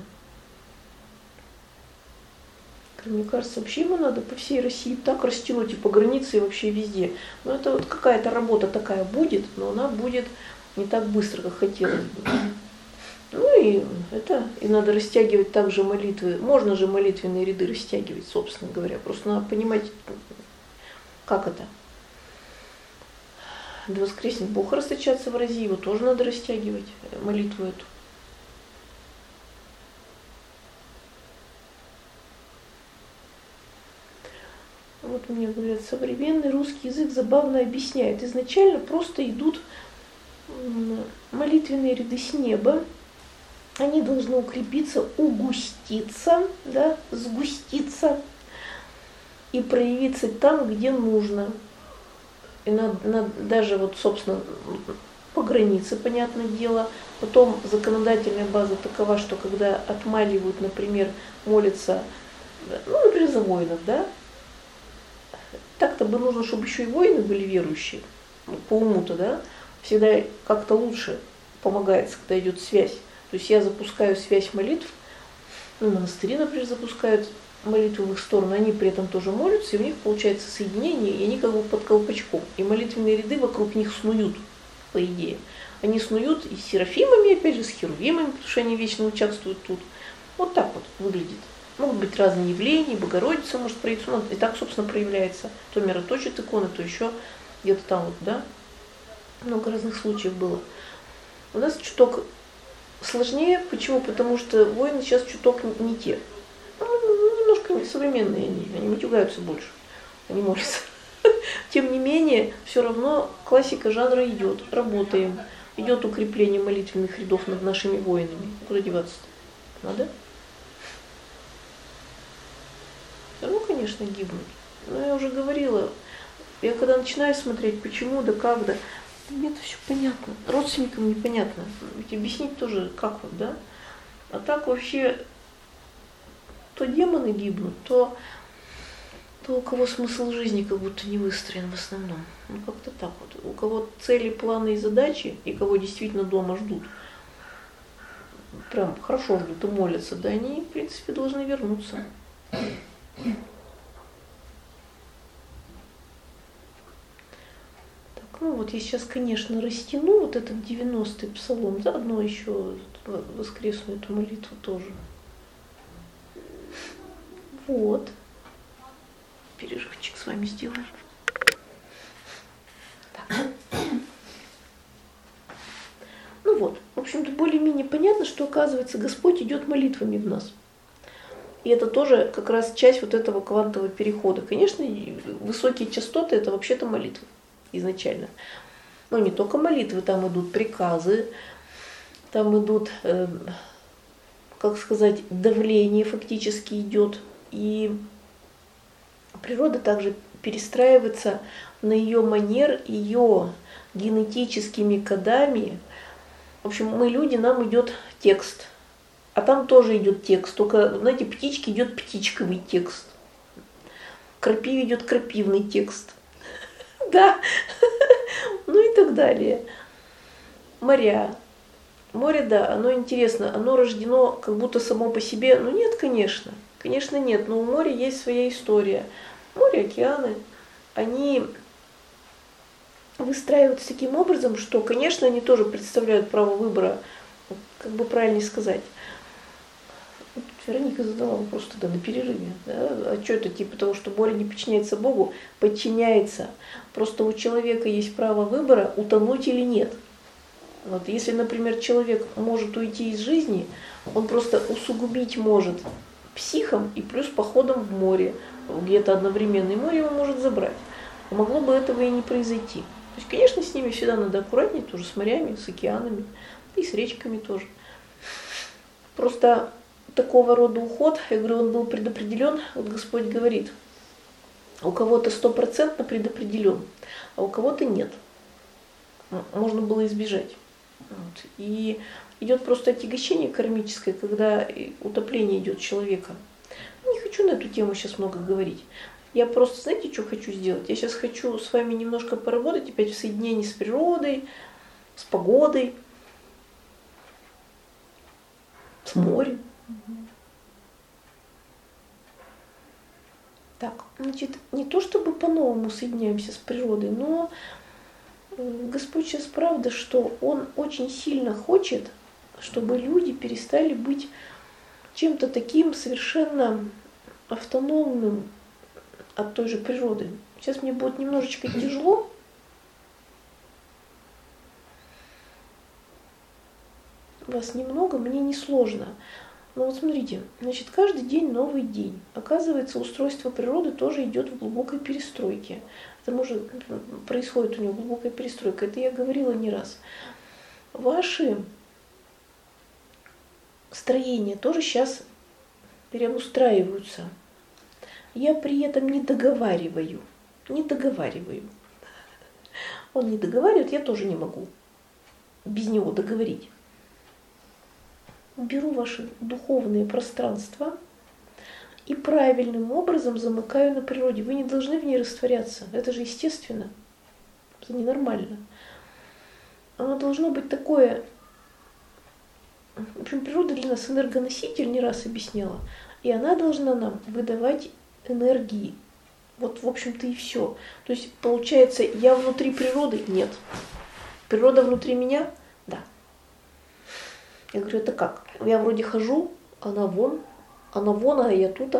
Мне кажется, вообще его надо по всей России так растянуть и по границе, и вообще везде. Но это вот какая-то работа такая будет, но она будет не так быстро, как хотелось бы. Ну и это, и надо растягивать также молитвы. Можно же молитвенные ряды растягивать, собственно говоря. Просто надо понимать, как это. Да воскреснет Бог расточаться в рази, его тоже надо растягивать, молитву эту. Вот мне говорят, современный русский язык забавно объясняет. Изначально просто идут молитвенные ряды с неба. Они должны укрепиться, угуститься, да, сгуститься и проявиться там, где нужно. И даже вот, собственно, по границе, понятное дело. Потом законодательная база такова, что когда отмаливают, например, молятся, ну, например, за воинов, да, так-то бы нужно, чтобы еще и воины были верующие, по уму-то, да, всегда как-то лучше помогается, когда идет связь. То есть я запускаю связь молитв, ну, монастыри, например, запускают молитву в их сторону, они при этом тоже молятся, и у них получается соединение, и они как бы под колпачком. И молитвенные ряды вокруг них снуют, по идее. Они снуют и с серафимами, опять же, с херувимами, потому что они вечно участвуют тут. Вот так вот выглядит. Могут быть разные явления, Богородица может проявиться, ну, и так, собственно, проявляется. То мироточит иконы, то еще где-то там вот, да. Много разных случаев было. У нас чуток сложнее. Почему? Потому что воины сейчас чуток не те. Ну, немножко современные они матюгаются больше, они молятся. Тем не менее, все равно классика жанра идет, работаем. Идет укрепление молитвенных рядов над нашими воинами. Куда деваться-то? Надо? Все равно, конечно, гибнут. Но я уже говорила, я когда начинаю смотреть, почему, да как, да, мне-то все понятно. Родственникам непонятно. Ведь объяснить тоже, как вот, да? А так вообще, то демоны гибнут, то у кого смысл жизни как будто не выстроен в основном. Ну, как-то так вот. У кого цели, планы и задачи, и кого действительно дома ждут, прям хорошо ждут и молятся, да, они, в принципе, должны вернуться. Ну вот я сейчас, конечно, растяну вот этот 90-й псалом, заодно еще воскресную эту молитву тоже. Вот. Перерывчик с вами сделаем. Так. Ну вот, в общем-то, более-менее понятно, что, оказывается, Господь идет молитвами в нас. И это тоже как раз часть вот этого квантового перехода. Конечно, высокие частоты – это вообще-то молитвы изначально. Но не только молитвы, там идут приказы, там идут, как сказать, давление фактически идет. И природа также перестраивается на ее манер, ее генетическими кодами, В общем, мы люди, нам идет текст. А там тоже идет текст. Только, знаете, птичке идет птичковый текст. Крапиве идет крапивный текст. Да. Ну и так далее. Моря. Море, да, оно интересно. Оно рождено как будто само по себе. Ну нет, конечно. Конечно, нет. Но у моря есть своя история. Море, океаны, они выстраиваются таким образом, что, конечно, они тоже представляют право выбора, как бы правильнее сказать. Вероника задала вопрос тогда на перерыве. Да? А что это типа того, что море не подчиняется Богу? Подчиняется. Просто у человека есть право выбора, утонуть или нет. Вот. Если, например, человек может уйти из жизни, он просто усугубить может психом и плюс походом в море, где-то одновременно, и море его может забрать. А могло бы этого и не произойти. То есть, конечно, с ними всегда надо аккуратнее, тоже с морями, с океанами, и с речками тоже. Просто такого рода уход, я говорю, он был предопределен, вот Господь говорит, у кого-то 100% предопределен, а у кого-то нет. Можно было избежать. Вот. И идет просто отягощение кармическое, когда утопление идет человека. Не хочу на эту тему сейчас много говорить. Я просто, знаете, что хочу сделать? Я сейчас хочу с вами немножко поработать опять в соединении с природой, с погодой, с морем. Так, значит, не то чтобы по-новому соединяемся с природой, но Господь сейчас правда, что Он очень сильно хочет, чтобы люди перестали быть чем-то таким совершенно автономным от той же природы. Сейчас мне будет немножечко тяжело. Вас немного, мне не сложно. Но вот смотрите, значит, каждый день новый день. Оказывается, устройство природы тоже идет в глубокой перестройке. Это может происходит у него глубокая перестройка. Это я говорила не раз. Ваши строения тоже сейчас переустраиваются. Я при этом не договариваю. Не договариваю. Он не договаривает, я тоже не могу без него договорить. Беру ваши духовные пространства и правильным образом замыкаю на природе. Вы не должны в ней растворяться. Это же естественно. Это ненормально. Оно должно быть такое... В общем, природа для нас энергоноситель, не раз объясняла. И она должна нам выдавать энергии. Вот, в общем-то, и все. То есть, получается, я внутри природы? Нет. Природа внутри меня? Да. Я говорю, это как? Я вроде хожу, она вон, а я тут.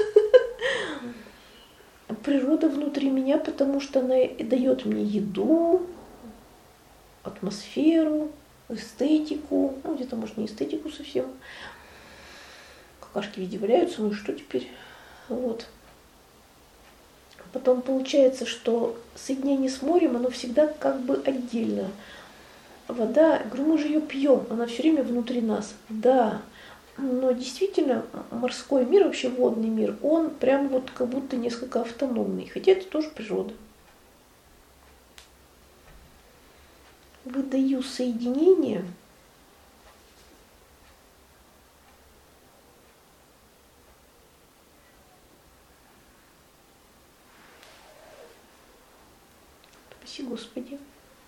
Природа внутри меня, потому что она дает мне еду, атмосферу, эстетику. Ну, где-то, может, не эстетику совсем. Какашки везде валяются, ну и что теперь? Вот. Потом получается, что соединение с морем, оно всегда как бы отдельно. Вода, я говорю, мы же ее пьем, она все время внутри нас. Да, но действительно морской мир, вообще водный мир, он прям вот как будто несколько автономный, хотя это тоже природа. Выдаю соединение. Спасибо, Господи.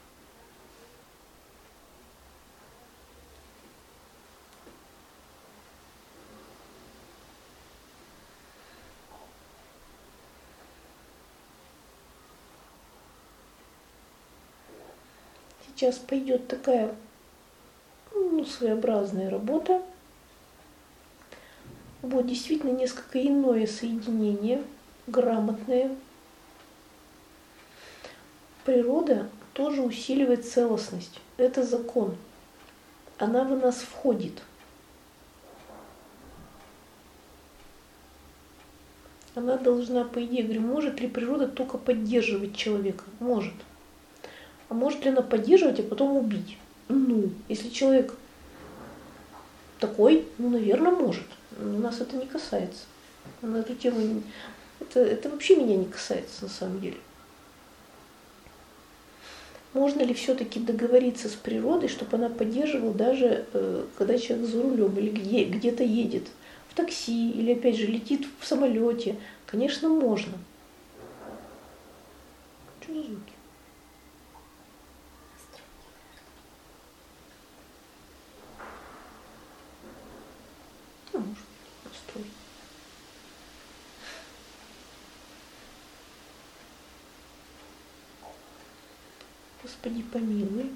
Сейчас пойдет такая своеобразная работа. Вот действительно несколько иное соединение, грамотное. Природа тоже усиливает целостность. Это закон. Она в нас входит. Она должна, по идее, говорю, может ли природа только поддерживать человека? Может. А может ли она поддерживать, а потом убить? Ну, если человек такой, ну, наверное, может. Но нас это не касается. На эту тему это вообще меня не касается, на самом деле. можно ли все-таки договориться с природой, чтобы она поддерживала даже когда человек за рулем или где-то едет, в такси или опять же летит в самолете. Конечно, можно. Что за звуки? Ну, может, настрой. Господи, помилуй.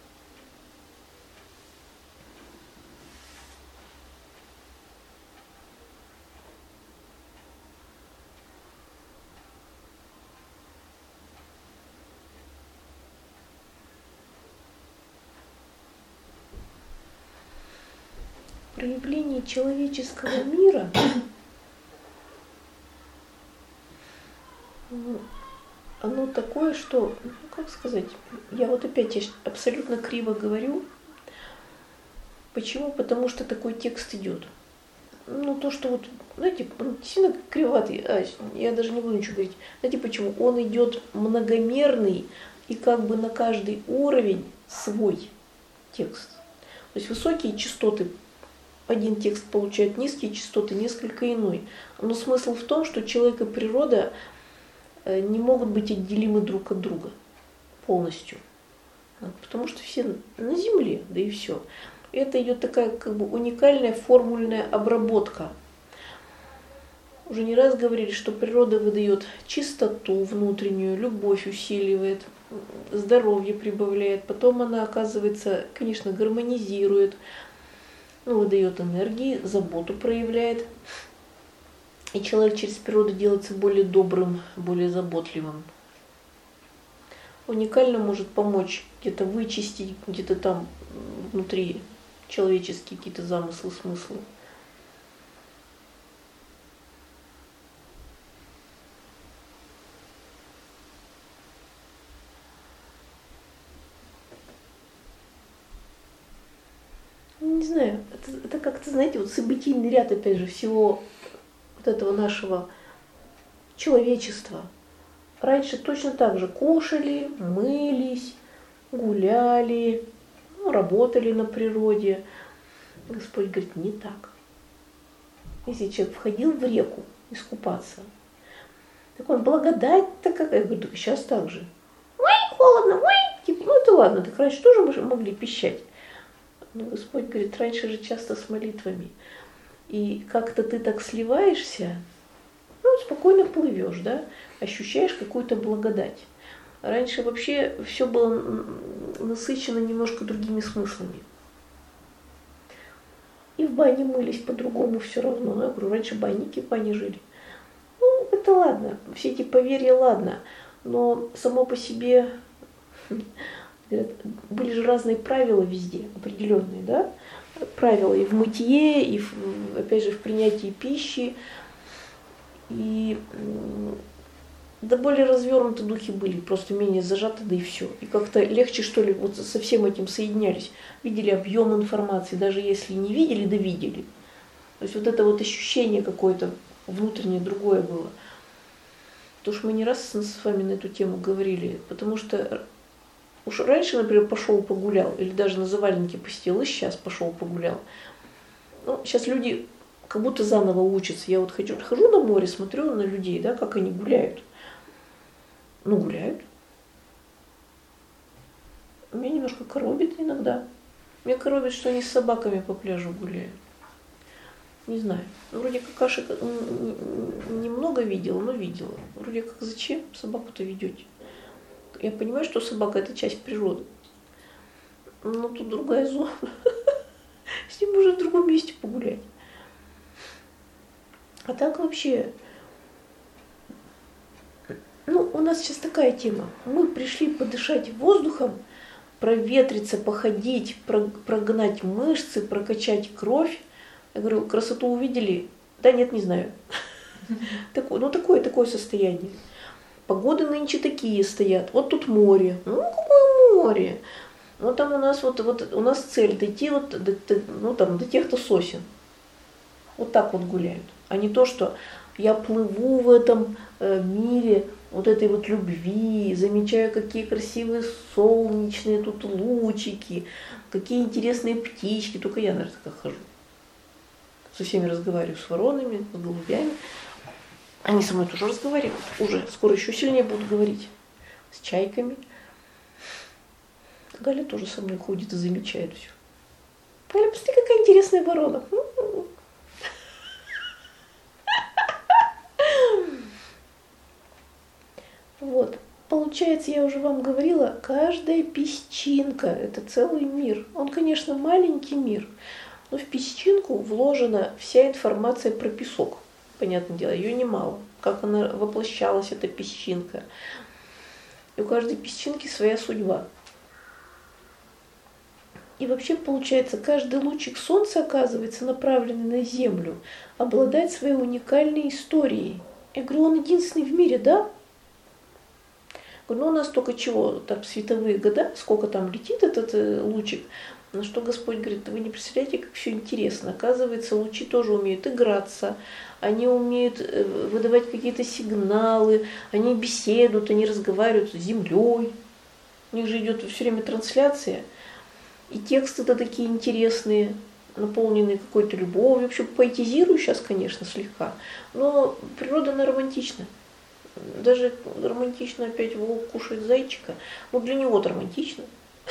Проявление человеческого мира оно такое, что, ну, как сказать, я вот опять абсолютно криво говорю. Почему? Потому что такой текст идет. Ну, то, что вот, знаете, он сильно криватый, я даже не буду ничего говорить. Знаете почему? Он идет многомерный и как бы на каждый уровень свой текст. То есть высокие частоты один текст получает, низкие частоты несколько иной. Но смысл в том, что человек и природа не могут быть отделимы друг от друга полностью. Потому что все на Земле, да и все. Это идет такая как бы уникальная формульная обработка. Уже не раз говорили, что природа выдает чистоту внутреннюю, любовь усиливает, здоровье прибавляет. Потом она, оказывается, конечно, гармонизирует, выдает энергии, заботу проявляет. И человек через природу делается более добрым, более заботливым. Уникально может помочь где-то вычистить, где-то там внутри человеческие какие-то замыслы, смыслы. Не знаю, это как-то, знаете, вот событийный ряд, опять же, всего вот этого нашего человечества. Раньше точно так же кушали, мылись, гуляли, работали на природе. Господь говорит, не так. Если человек входил в реку искупаться, так он благодать-то какая. Я говорю, так сейчас так же. Ой, холодно, ой, типа, это ладно, так раньше тоже могли пищать. Но Господь говорит, раньше же часто с молитвами. И как-то ты так сливаешься, спокойно плывешь, да, ощущаешь какую-то благодать. Раньше вообще все было насыщено немножко другими смыслами. И в бане мылись по-другому все равно. Я говорю, раньше банники в бане жили. Это ладно, все эти поверья ладно, но само по себе говорят, были же разные правила везде, определенные, да? Правила и в мытье, и опять же в принятии пищи. И да более развернутые духи были, просто менее зажаты, да и все. И как-то легче, что ли, вот со всем этим соединялись. Видели объем информации, даже если не видели, да видели. То есть вот это вот ощущение какое-то внутреннее другое было. Потому что мы не раз с вами на эту тему говорили. Потому что уж раньше, например, пошел погулял, или даже на заваленке посидел, и сейчас пошел погулял. Сейчас люди как будто заново учатся. Я вот хожу на море, смотрю на людей, да, как они гуляют. Гуляют. Меня немножко коробит иногда. Меня коробит, что они с собаками по пляжу гуляют. Не знаю. Вроде как кашек немного видела, но видела. Вроде как зачем собаку-то ведете? Я понимаю, что собака это часть природы. Но тут другая зона. С ним можно в другом месте погулять. А так вообще, у нас сейчас такая тема. Мы пришли подышать воздухом, проветриться, походить, прогнать мышцы, прокачать кровь. Я говорю, красоту увидели? Да нет, не знаю. Такое состояние. Погоды нынче такие стоят. Вот тут море. Какое море? Там у нас у нас цель дойти до тех-то сосен. Вот так вот гуляют. А не то, что я плыву в этом мире вот этой вот любви, замечаю, какие красивые солнечные тут лучики, какие интересные птички. Только я, наверное, так хожу. Со всеми разговариваю, с воронами, с голубями. Они со мной тоже разговаривают. Уже скоро еще сильнее будут говорить. С чайками. Галя тоже со мной ходит и замечает все. Галя, посмотри, какая интересная ворона. Вот. Получается, я уже вам говорила, каждая песчинка – это целый мир. Он, конечно, маленький мир, но в песчинку вложена вся информация про песок. Понятное дело, ее немало. Как она воплощалась, эта песчинка. И у каждой песчинки своя судьба. И вообще, получается, каждый лучик солнца, оказывается, направленный на Землю, обладает своей уникальной историей. Я говорю, он единственный в мире, да? Говорю, ну у нас только чего, там световые года, сколько там летит этот лучик. На что Господь говорит, вы не представляете, как все интересно. Оказывается, лучи тоже умеют играться, они умеют выдавать какие-то сигналы, они беседуют, они разговаривают с землей. У них же идет все время трансляция. И тексты-то такие интересные, наполненные какой-то любовью. Вообще поэтизирую сейчас, конечно, слегка, но природа, она романтична. Даже романтично опять волк кушает зайчика. Но для него-то романтично.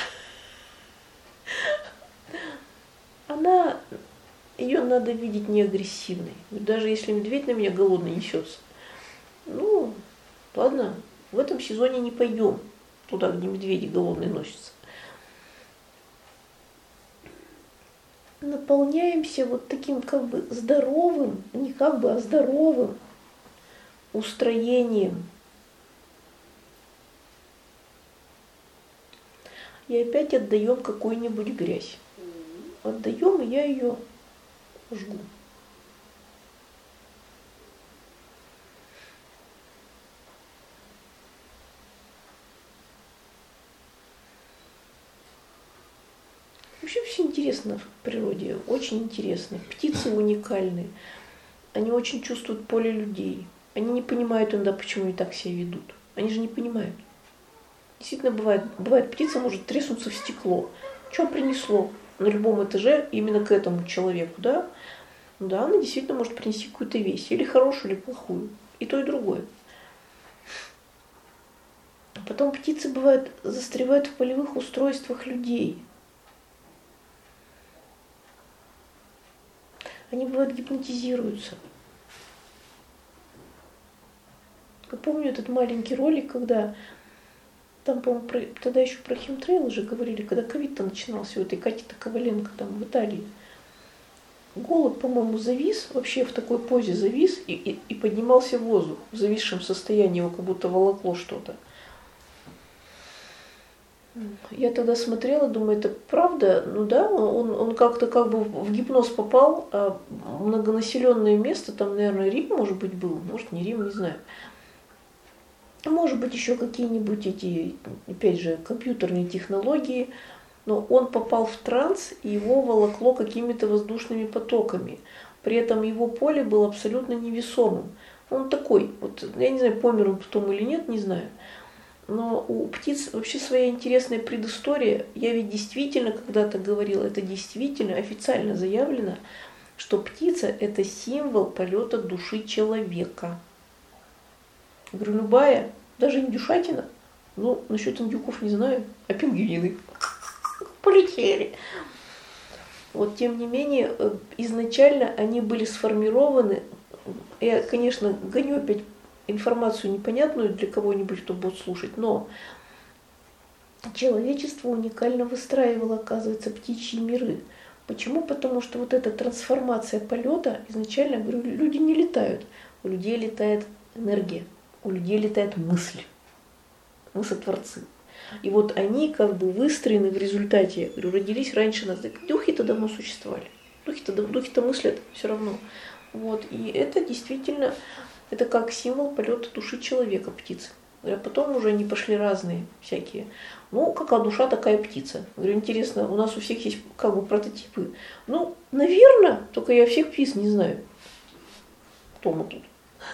Ее надо видеть не агрессивной. Даже если медведь на меня голодный несется. Ну, ладно, в этом сезоне не пойдем туда, где медведи голодные носятся. Наполняемся вот таким как бы здоровым, не как бы, а здоровым устроением. И опять отдаем какую-нибудь грязь. Отдаем, и я ее жгу. Вообще все интересно в природе, очень интересно. Птицы уникальны, они очень чувствуют поле людей. Они не понимают иногда, почему они так себя ведут. Они же не понимают. Действительно, бывает птица может треснуться в стекло. Что принесло на любом этаже именно к этому человеку, да? Да, она действительно может принести какую-то вещь, или хорошую, или плохую. И то, и другое. А потом птицы, бывают, застревают в полевых устройствах людей. Они, бывают, гипнотизируются. Я помню этот маленький ролик, когда там, по-моему, тогда еще про химтрейл уже говорили, когда ковид-то начинался, у этой Кати-то Коваленко там в Италии. Голубь, по-моему, завис, вообще в такой позе завис и поднимался в воздух, в зависшем состоянии, его как будто волокло что-то. Я тогда смотрела, думаю, это правда? Ну да, он как-то как бы в гипноз попал, а многонаселенное место, там, наверное, Рим, может быть, был, может, не Рим, не знаю. Может быть, еще какие-нибудь эти, опять же, компьютерные технологии, но он попал в транс, и его волокло какими-то воздушными потоками. При этом его поле было абсолютно невесомым. Он такой, вот, я не знаю, помер он потом или нет, не знаю. Но у птиц вообще своя интересная предыстория. Я ведь действительно когда-то говорила, это действительно официально заявлено, что птица – это символ полета души человека. Я говорю, любая, даже индюшатина, ну, насчет индюков не знаю, а пингвины полетели. Вот, тем не менее, изначально они были сформированы, я, конечно, гоню опять информацию непонятную для кого-нибудь, кто будет слушать, но человечество уникально выстраивало, оказывается, птичьи миры. Почему? Потому что вот эта трансформация полета, изначально, говорю, люди не летают, у людей летает энергия. У людей летает мысль. Мы сотворцы. И вот они как бы выстроены в результате, я говорю, родились раньше нас. Духи-то давно существовали. Духи-то мыслят все равно. Вот. И это действительно, это как символ полета души человека, птицы. А потом уже они пошли разные всякие. Ну, какая душа, такая птица. Говорю, интересно, у нас у всех есть как бы прототипы. Ну, наверное, только я всех птиц не знаю. Кто мы тут?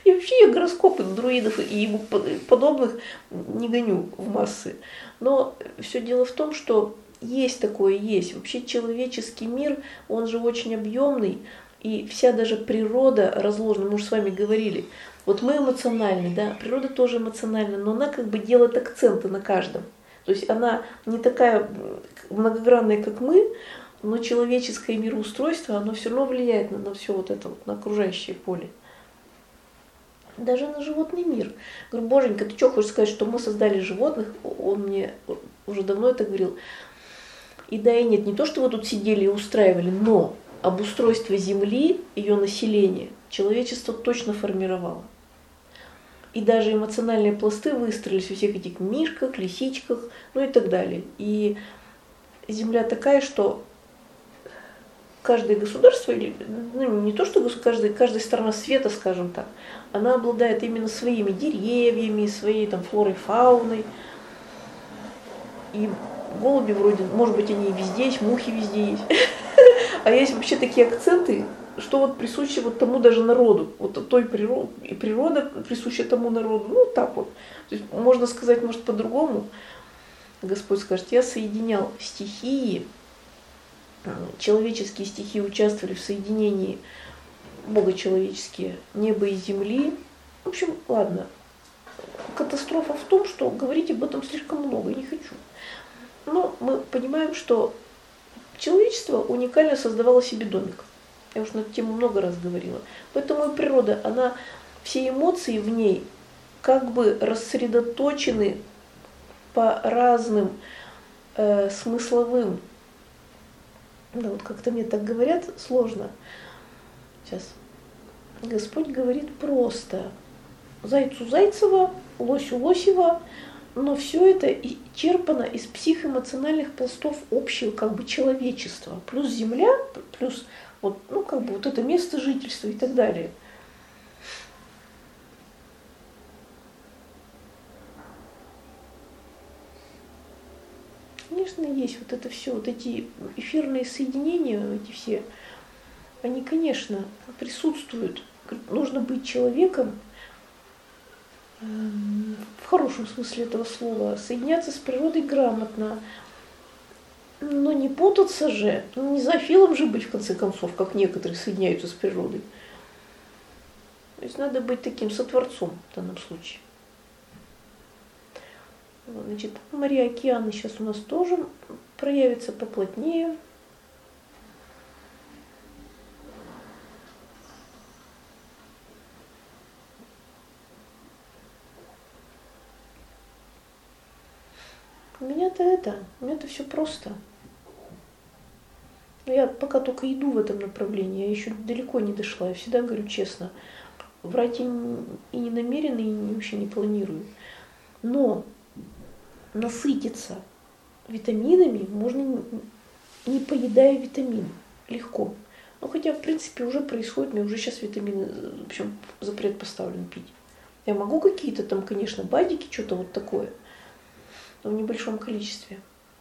И вообще я гороскопы друидов и ему подобных не гоню в массы. Но все дело в том, что есть такое, есть. Вообще человеческий мир, он же очень объемный, и вся даже природа разложена, мы уже с вами говорили. Вот мы эмоциональны, да, природа тоже эмоциональна, но она как бы делает акценты на каждом. То есть она не такая многогранная, как мы, но человеческое мироустройство, оно все равно влияет на все вот это, вот, на окружающее поле. Даже на животный мир. Говорю, Боженька, ты что хочешь сказать, что мы создали животных? Он мне уже давно это говорил. И да, и нет, не то, что вы тут сидели и устраивали, но обустройство Земли, ее население, человечество точно формировало. И даже эмоциональные пласты выстроились во всех этих мишках, лисичках, ну и так далее. И Земля такая, что каждое государство, или ну, не то, что каждая сторона света, скажем так, она обладает именно своими деревьями, своей там флорой, фауной. И голуби вроде, может быть, они и везде есть, мухи везде есть. А есть вообще такие акценты, что вот присущи вот тому даже народу, вот той природе, и природа присуща тому народу, ну так вот. То есть, можно сказать, может, по-другому. Господь скажет, я соединял стихии, человеческие стихии участвовали в соединении богочеловеческие, неба и земли. В общем, ладно. Катастрофа в том, что говорить об этом слишком много, я не хочу. Но мы понимаем, что человечество уникально создавало себе домик. Я уже на эту тему много раз говорила. Поэтому и природа, она, все эмоции в ней как бы рассредоточены по разным смысловым. Да, вот как-то мне так говорят, сложно. Сейчас. Господь говорит просто. Зайцу Зайцева, лосю Лосева, но все это черпано из психоэмоциональных пластов общего как бы человечества. Плюс земля, плюс вот, ну, как бы вот это место жительства и так далее. Конечно, есть вот это все, вот эти эфирные соединения, эти все, они, конечно, присутствуют. Нужно быть человеком, в хорошем смысле этого слова, соединяться с природой грамотно, но не путаться же, не зоофилом же быть, в конце концов, как некоторые соединяются с природой. То есть надо быть таким сотворцом в данном случае. Значит, Мария Океаны сейчас у нас тоже проявится поплотнее. У меня-то все просто. Но я пока только иду в этом направлении, я еще далеко не дошла. Я всегда говорю честно, врать и не намерена, и вообще не планирую. Но насытиться витаминами можно, не поедая витамины, легко. Ну, хотя, в принципе, уже происходит, мне уже сейчас витамины, в общем, запрет поставлен пить. Я могу какие-то там, конечно, бадики, что-то вот такое, но в небольшом количестве.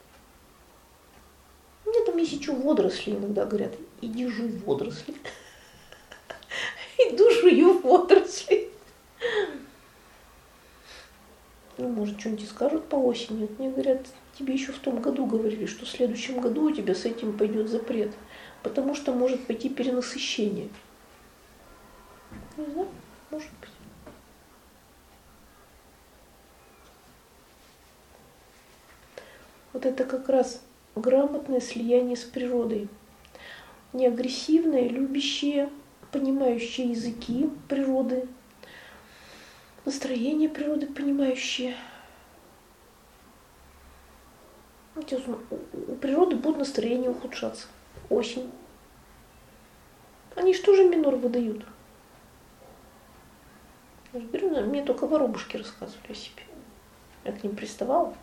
Мне там есть еще водоросли иногда говорят, иди жуй водоросли. Иду жую водоросли. Ну, может, что-нибудь и скажут по осени. Мне говорят, тебе еще в том году говорили, что в следующем году у тебя с этим пойдет запрет, потому что может пойти перенасыщение. Не знаю, может быть. Вот это как раз грамотное слияние с природой. Не агрессивное, любящее, понимающее языки природы, настроение природы понимающее. У природы будет настроение ухудшаться. Осень. Они что же минор выдают? Я же говорю, мне только воробушки рассказывали о себе. Я к ним приставала.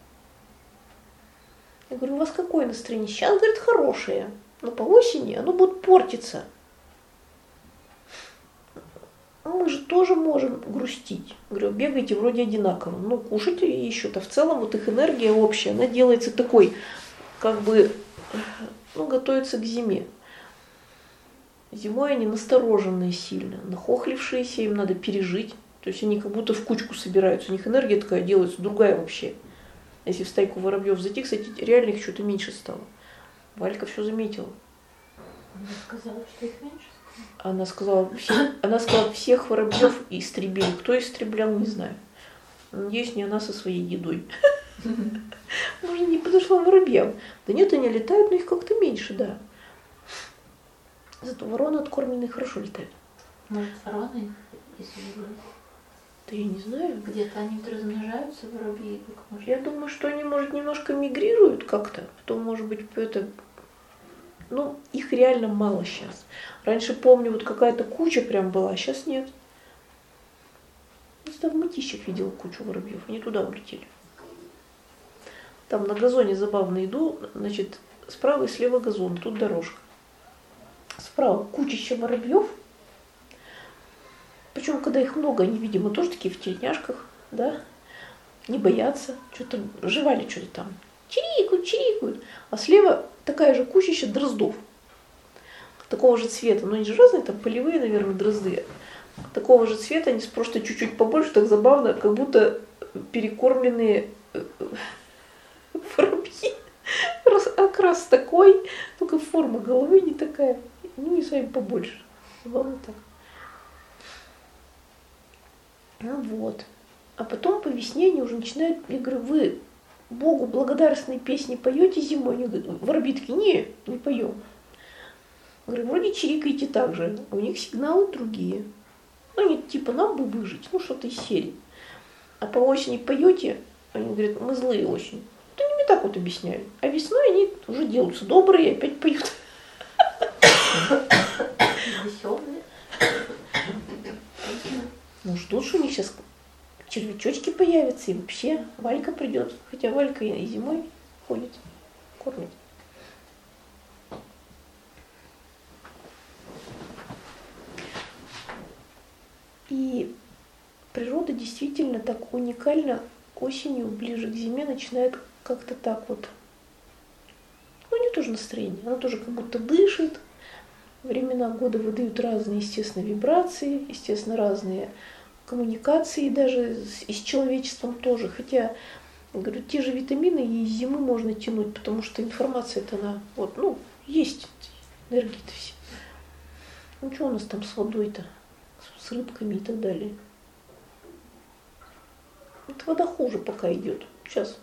Я говорю, у вас какое настроение? Сейчас, говорит, хорошее, но по осени оно будет портиться. Мы же тоже можем грустить. Говорю, бегайте вроде одинаково. Но кушать еще-то в целом вот их энергия общая, она делается такой, как бы, ну, готовится к зиме. Зимой они настороженные сильно, нахохлившиеся, им надо пережить. То есть они как будто в кучку собираются, у них энергия такая делается, другая вообще. Если в стайку воробьев зайти, кстати, реально их что-то меньше стало. Валька все заметила. Она сказала, что их меньше стало. Она сказала, всех воробьев истребили. Кто истреблял, не знаю. Надеюсь, не она со своей едой. Может, не подошла воробьям. Да нет, они летают, но их как-то меньше, да. Зато вороны откормленные хорошо летают. Может, вороны, если Да я не знаю. где-то они размножаются, воробьи, как может. Я думаю, что они, может, немножко мигрируют как-то. Потом, может быть, это... Ну, их реально мало сейчас. Раньше, помню, вот какая-то куча прям была, а сейчас нет. Я в Мытищах видела кучу воробьев, они туда улетели. Там на газоне забавно иду, значит, справа и слева газон, тут дорожка. Справа кучища воробьев. Причем, когда их много, они, видимо, тоже такие в тельняшках, да, не боятся, что-то жевали, что-то там. Чирикают, чирикают. А слева такая же кучища дроздов. Такого же цвета. Но они же разные, там полевые, наверное, дрозды. Такого же цвета, они просто чуть-чуть побольше, так забавно, как будто перекормленные воробьи. Окрас такой, только форма головы не такая. Ну и сами побольше. Забавно так. Ну вот. А потом по весне они уже начинают, я говорю, вы Богу благодарственные песни поете зимой? Они говорят, воробьи такие, не поем. Я говорю, вроде чирикаете так же, а у них сигналы другие. Ну, они типа нам бы выжить, ну что-то из серии. А по осени поете, они говорят, мы злые очень. Вот они мне так вот объясняли. А весной они уже делаются добрые и опять поют. Веселые. Ну, ждут, что у них сейчас червячочки появятся, и вообще Валька придет. Хотя Валька и зимой ходит, кормит. И природа действительно так уникально осенью, ближе к зиме, начинает как-то так вот. Ну, у нее тоже настроение, она тоже как будто дышит. Времена года выдают разные, естественно, вибрации, естественно, разные коммуникации даже и с человечеством тоже. Хотя, говорю, те же витамины и из зимы можно тянуть, потому что информация-то она, вот, ну, есть энергии-то все. Ну, что у нас там с водой-то, с рыбками и так далее. Вот вода хуже пока идет. Сейчас.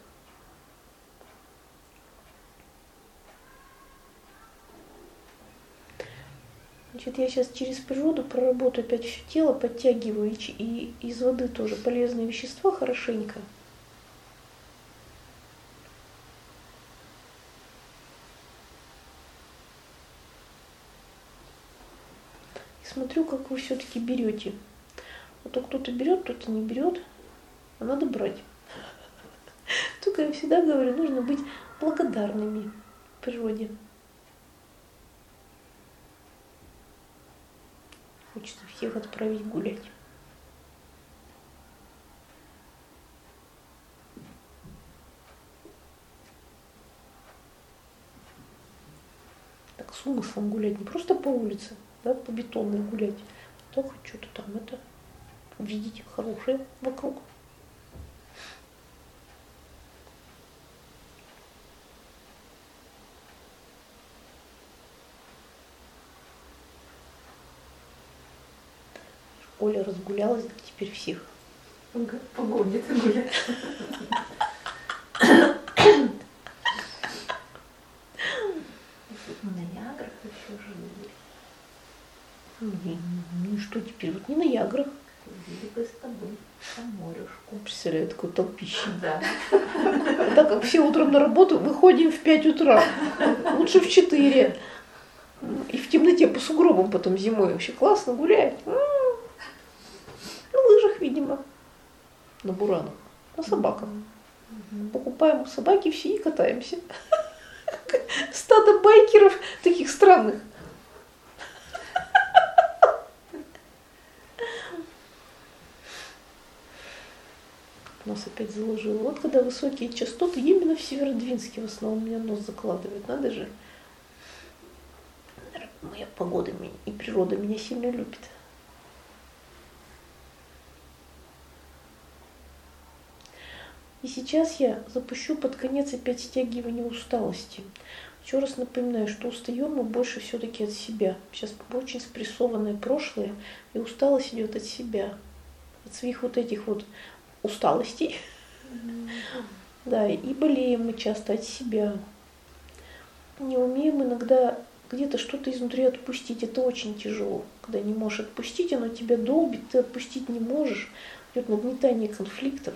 Значит, я сейчас через природу проработаю опять все тело, подтягиваю и из воды тоже полезные вещества хорошенько. И смотрю, как вы все-таки берете. А то кто-то берет, кто-то не берет, а надо брать. Только я всегда говорю, нужно быть благодарными природе. Хочется всех отправить гулять. Так с умыслом гулять, не просто по улице, да, по бетонной гулять, а то хоть что-то там это увидеть хорошее вокруг. Оля разгулялась, теперь всех. Погонит гулять. На Яграх еще жили. Ну и что теперь? Вот не на Яграх. Ходили бы с тобой по морюшку. Представляю, такое толпище. Да. Так как все утром на работу, выходим в 5 утра. Лучше в 4. И в темноте по сугробам потом зимой вообще классно гулять. На лыжах, видимо. На буранах. На собаках. Покупаем собаки все и катаемся. Стадо байкеров таких странных. Нос опять заложило. Вот когда высокие частоты, именно в Северодвинске в основном меня нос закладывает. Надо же. Моя погода меня и природа меня сильно любит. И сейчас я запущу под конец опять стягивание усталости. Еще раз напоминаю, что устаем мы больше все-таки от себя. Сейчас очень спрессованное прошлое, и усталость идет от себя, от своих вот этих вот усталостей. Да, и болеем мы часто от себя. Не умеем иногда где-то что-то изнутри отпустить. Это очень тяжело. Когда не можешь отпустить, оно тебя долбит, ты отпустить не можешь. Идет нагнетание конфликтов.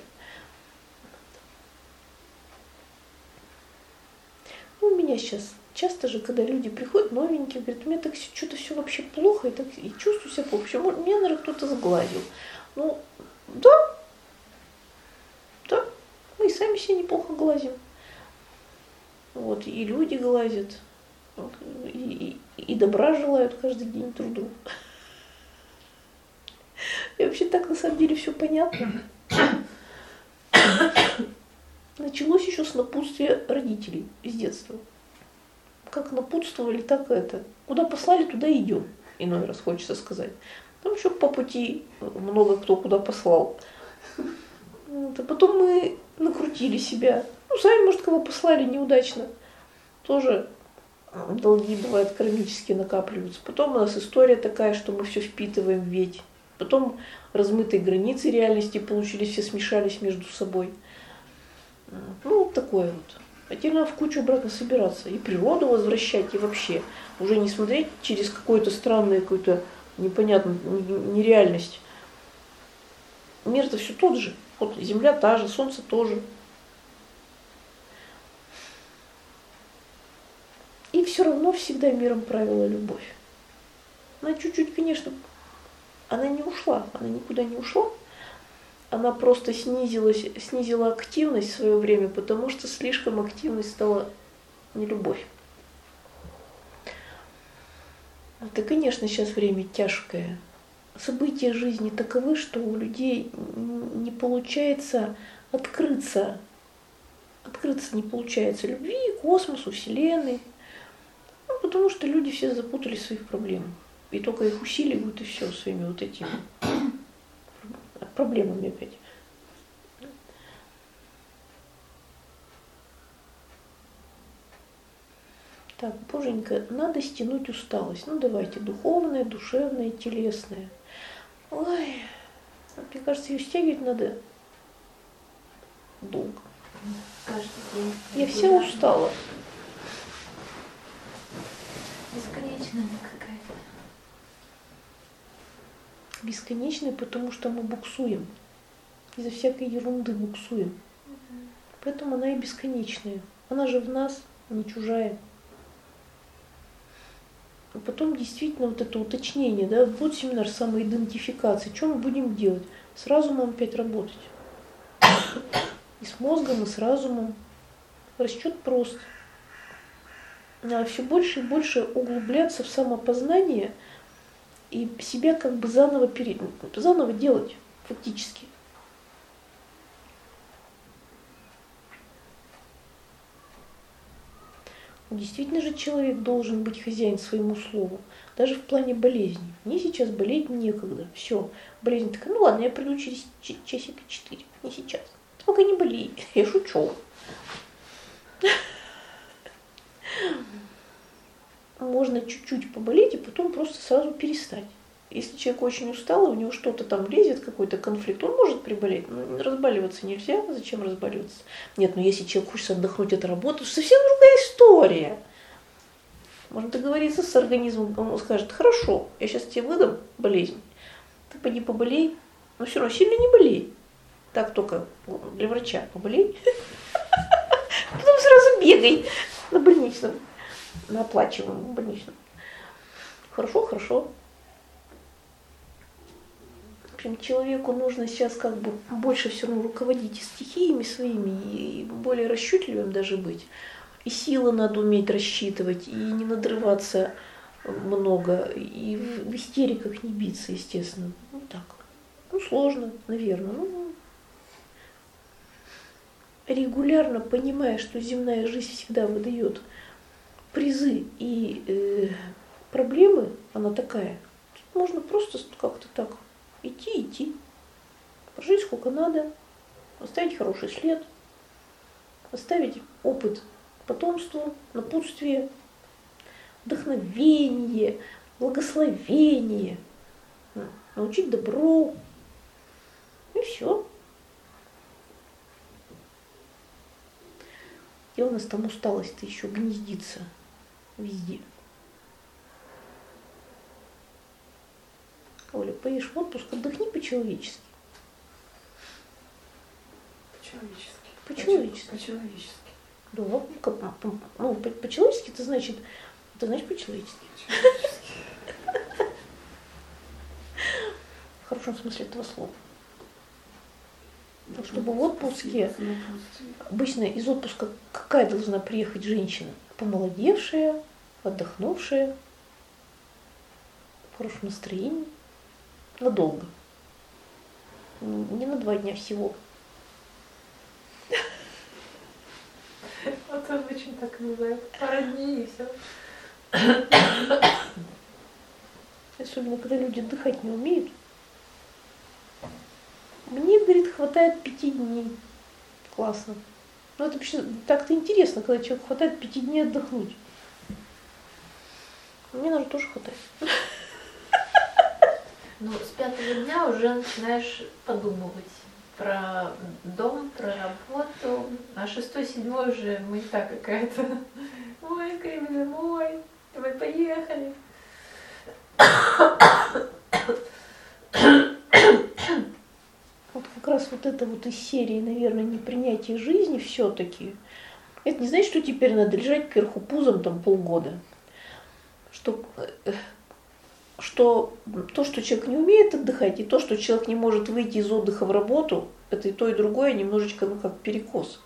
У меня сейчас часто же, когда люди приходят новенькие, говорят, у меня так что-то все вообще плохо, и чувствую себя плохо. Меня, наверное, кто-то сглазил. Ну, да, мы и сами себя неплохо глазим. Вот, и люди глазят, и добра желают каждый день друг другу. И вообще так на самом деле все понятно. Началось еще с напутствия родителей с детства. Как напутствовали, так это. Куда послали, туда идем, иной раз хочется сказать. Там еще по пути много кто куда послал. Вот, а потом мы накрутили себя. Ну, сами, может, кого послали неудачно. Тоже долги, бывают, кармически накапливаются. Потом у нас история такая, что мы все впитываем ведь. Потом размытые границы реальности получились, все смешались между собой. Ну, вот такое вот. А теперь надо в кучу обратно собираться. И природу возвращать, и вообще. Уже не смотреть через какую-то странную, какую-то непонятную нереальность. Мир-то все тот же. Вот Земля та же, Солнце тоже. И все равно всегда миром правила любовь. Она чуть-чуть, конечно, она не ушла, она никуда не ушла. Она просто снизила активность в свое время, потому что слишком активность стала не любовь. Это, конечно, сейчас время тяжкое. События жизни таковы, что у людей не получается открыться. Открыться не получается любви, космосу, Вселенной. Ну, потому что люди все запутались в своих проблемах. И только их усиливают, и все, своими вот этими проблемами опять. Так, боженька, надо стянуть усталость. Ну, давайте, духовная, душевная, телесная. Ой, мне кажется, ее стягивать надо долго. Каждый день. Я вся устала. Бесконечная какая-то. Бесконечная, потому что мы буксуем. Из-за всякой ерунды буксуем. Поэтому она и бесконечная. Она же в нас, не чужая. А потом действительно вот это уточнение, да, будет семинар самоидентификации. Что мы будем делать? С разумом опять работать. И с мозгом, и с разумом. Расчет прост. Надо все больше и больше углубляться в самопознание и себя как бы заново делать фактически. Действительно же человек должен быть хозяин своему слову, даже в плане болезни. Мне сейчас болеть некогда. Все, болезнь такая, ну ладно, я приду через часика 4, не сейчас. Ты пока не болей, я шучу. Можно чуть-чуть поболеть и потом просто сразу перестать. Если человек очень устал, и у него что-то там лезет, какой-то конфликт, он может приболеть. Но разбаливаться нельзя. Зачем разбаливаться? Нет, но если человек хочет отдохнуть от работы, совсем другая история. Можно договориться с организмом, он скажет, хорошо, я сейчас тебе выдам болезнь, ты поди поболей, но все равно сильно не болей. Так только для врача поболей. Потом сразу бегай на больничном, на оплачиваемом больничном. Хорошо, хорошо. В общем, человеку нужно сейчас как бы больше все равно руководить и стихиями своими, и более расчетливым даже быть. И силы надо уметь рассчитывать, и не надрываться много, и в истериках не биться, естественно. Ну так. Ну, сложно, наверное. Ну, регулярно понимая, что земная жизнь всегда выдает призы и проблемы, она такая. Тут можно просто как-то так идти. Прожить сколько надо, оставить хороший след, оставить опыт потомству, напутствие, вдохновение, благословение, научить добру. И все. И у нас там усталость-то еще гнездится везде. Оля, поедешь в отпуск, отдохни по-человечески. По-человечески. По-человечески. Да, по-человечески это значит по-человечески. В хорошем смысле этого слова. Так, чтобы в отпуске, обычно из отпуска какая должна приехать женщина? Помолодевшая, отдохнувшая, в хорошем настроении, надолго. Не на 2 дня всего. Вот он очень так называет. Пара дней и все. Особенно, когда люди отдыхать не умеют. Мне, говорит, хватает 5 дней. Классно. Ну, это вообще так-то интересно, когда человеку хватает 5 дней отдохнуть. Мне, наверное, тоже хватает. Ну, с 5-го дня уже начинаешь подумывать про дом, про работу. А 6-7 уже мечта какая-то. Ой, Кремль домой, давай поехали. Вот как раз вот это вот из серии, наверное, непринятие жизни все-таки. Это не значит, что теперь надо лежать кверху пузом там полгода. Что то, что человек не умеет отдыхать, и то, что человек не может выйти из отдыха в работу, это и то, и другое немножечко, как перекос.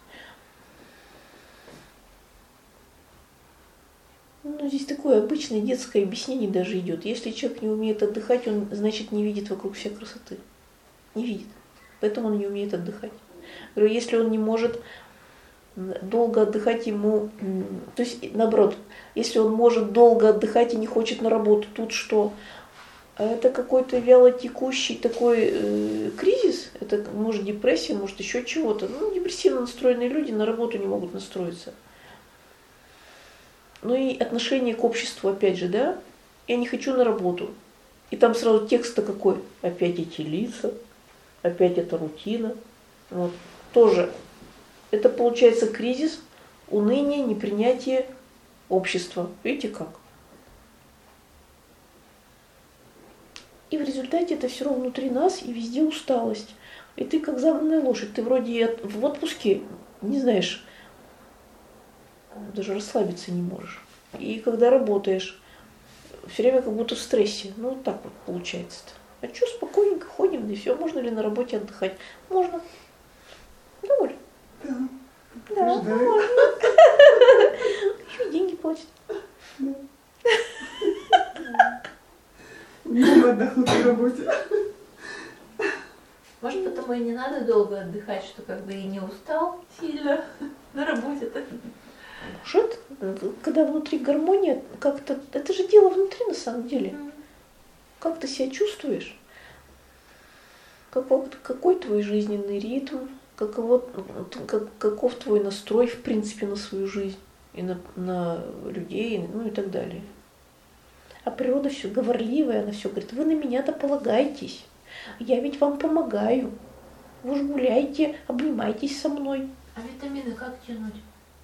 Ну, здесь такое обычное детское объяснение даже идет. Если человек не умеет отдыхать, он, значит, не видит вокруг себя красоты. Не видит. Поэтому он не умеет отдыхать. Говорю, если он не может долго отдыхать, ему... То есть, наоборот, если он может долго отдыхать и не хочет на работу, тут что? Это какой-то вялотекущий такой кризис, это может депрессия, может еще чего-то. Ну, депрессивно настроенные люди на работу не могут настроиться. Ну и отношение к обществу, опять же, да? Я не хочу на работу. И там сразу текст-то какой? Опять эти лица, опять эта рутина. Вот. Тоже. Это получается кризис, уныние, непринятие общества. Видите как? И в результате это все равно внутри нас, и везде усталость. И ты как загнанная лошадь. Ты вроде в отпуске не знаешь, даже расслабиться не можешь. И когда работаешь, все время как будто в стрессе. Ну, вот так вот получается-то. А что, спокойненько ходим, да и все. Можно ли на работе отдыхать? Можно. Да, Оль? Да. Да, можно. Еще и деньги платят. Не отдохнуть на работе. Может, потому и не надо долго отдыхать, что как бы и не устал сильно на работе-то. Может, когда внутри гармония, как-то... Это же дело внутри на самом деле. Как ты себя чувствуешь? Какой твой жизненный ритм? Каков твой настрой, в принципе, на свою жизнь? И на людей, ну и так далее. А природа все говорливая, она все говорит, вы на меня-то полагайтесь. Я ведь вам помогаю. Вы же гуляйте, обнимайтесь со мной. А витамины как тянуть?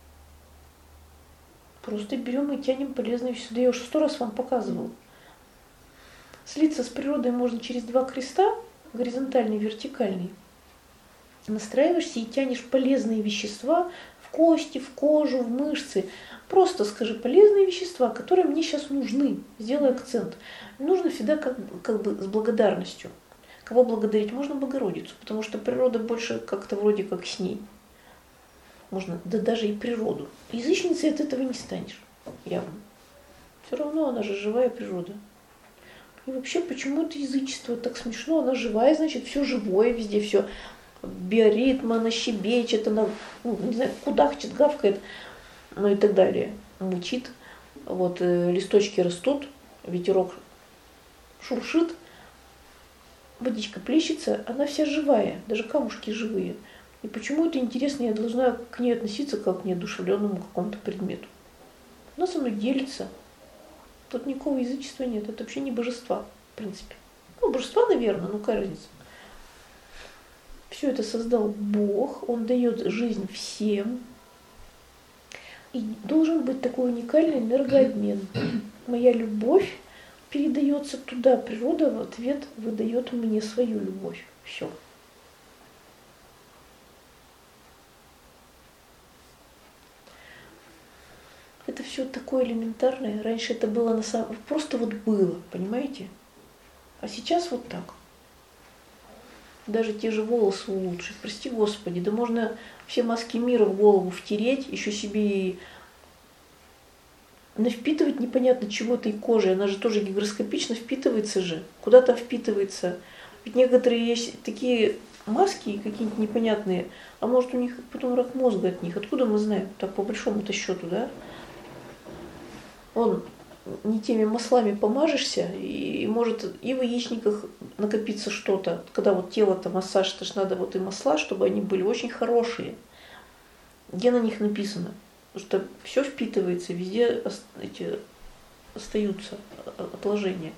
Просто берем и тянем полезные вещества. Да я уже 100 раз вам показывала. Слиться с природой можно через 2 креста, горизонтальный и вертикальный. Настраиваешься и тянешь полезные вещества в кости, в кожу, в мышцы. Просто скажи полезные вещества, которые мне сейчас нужны. Сделай акцент. Нужно всегда как бы с благодарностью. Кого благодарить? Можно Богородицу, потому что природа больше как-то вроде как с ней. Можно, да даже и природу. Язычницей от этого не станешь, явно. Все равно она же живая природа. И вообще, почему это язычество так смешно? Она живая, значит, все живое, везде все. Биоритм, она щебечет, она, не знаю, кудахчет, гавкает, ну и так далее. Мычит, вот, листочки растут, ветерок шуршит, водичка плещется, она вся живая, даже камушки живые. И почему это интересно, я должна к ней относиться как к неодушевленному какому-то предмету. Она со мной делится. Тут никакого язычества нет, это вообще не божества, в принципе. Ну, божества, наверное, ну какая разница. Все это создал Бог, Он дает жизнь всем. И должен быть такой уникальный энергообмен. Моя любовь передается туда, природа в ответ выдает мне свою любовь. Все. Это все такое элементарное. Раньше это было на самом... Просто вот было, понимаете? А сейчас вот так. Даже те же волосы улучшить. Прости Господи, да можно все маски мира в голову втереть, еще себе и навпитывать непонятно чего этой кожей. Она же тоже гигроскопично впитывается же. Куда там впитывается? Ведь некоторые есть такие маски какие-нибудь непонятные, а может у них потом рак мозга от них. Откуда мы знаем? Так по большому-то счету, да? Он не теми маслами помажешься, и может и в яичниках накопиться что-то. Когда вот тело-то массаж, это ж надо вот и масла, чтобы они были очень хорошие. Где на них написано? Потому что все впитывается, везде остаются отложения.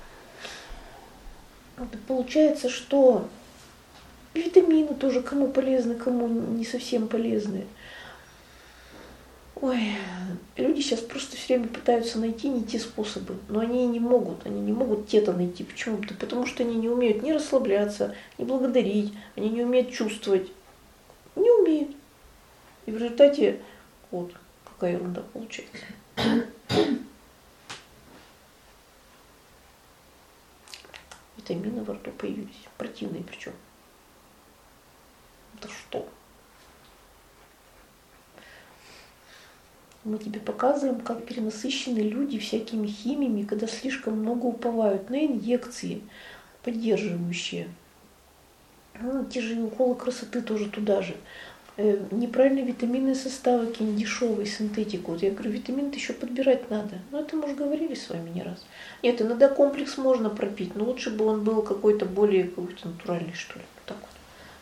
Вот получается, что витамины тоже кому полезны, кому не совсем полезны. Ой, люди сейчас просто все время пытаются найти не те способы, но они не могут те-то найти. Почему? Да потому что они не умеют ни расслабляться, ни благодарить, они не умеют чувствовать. Не умеют. И в результате, вот, какая ерунда получается. Витамины во рту появились, противные причем. Это что? Мы тебе показываем, как перенасыщены люди всякими химиями, когда слишком много уповают на инъекции, поддерживающие. Ну, те же уколы красоты тоже туда же. Неправильные витаминные составы, какие-нибудь дешевые, синтетику. Вот я говорю, витамины еще подбирать надо. Ну, это мы уже говорили с вами не раз. Нет, иногда комплекс можно пропить, но лучше бы он был какой-то более какой-то натуральный, что ли. Так вот.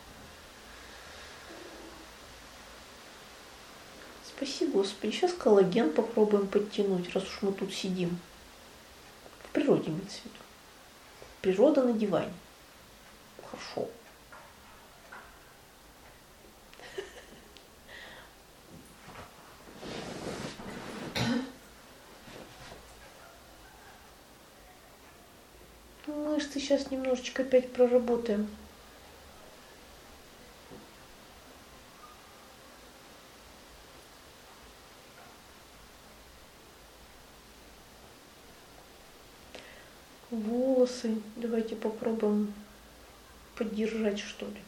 Спаси Господи. Сейчас коллаген попробуем подтянуть, раз уж мы тут сидим. В природе имеется в виду. Природа на диване. Хорошо. Мышцы сейчас немножечко опять проработаем. Волосы. Давайте попробуем поддержать, что ли.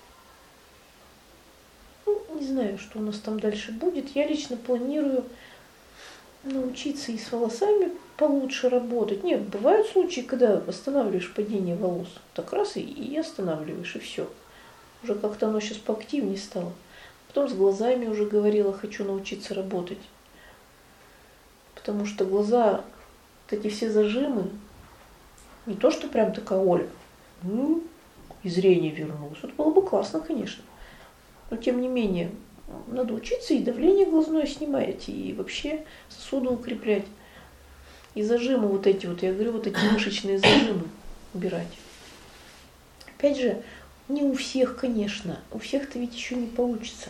Ну, не знаю, что у нас там дальше будет. Я лично планирую научиться и с волосами получше работать. Нет, бывают случаи, когда останавливаешь падение волос. Так раз и останавливаешь, и все. Уже как-то оно сейчас поактивнее стало. Потом с глазами уже говорила, хочу научиться работать. Потому что глаза, вот эти все зажимы, не то, что прям такая Оля, и зрение вернулось. Это было бы классно, конечно. Но тем не менее, надо учиться и давление глазное снимать, и вообще сосуды укреплять. И зажимы вот эти вот, я говорю, вот эти мышечные зажимы убирать. Опять же, не у всех, конечно. У всех-то ведь еще не получится.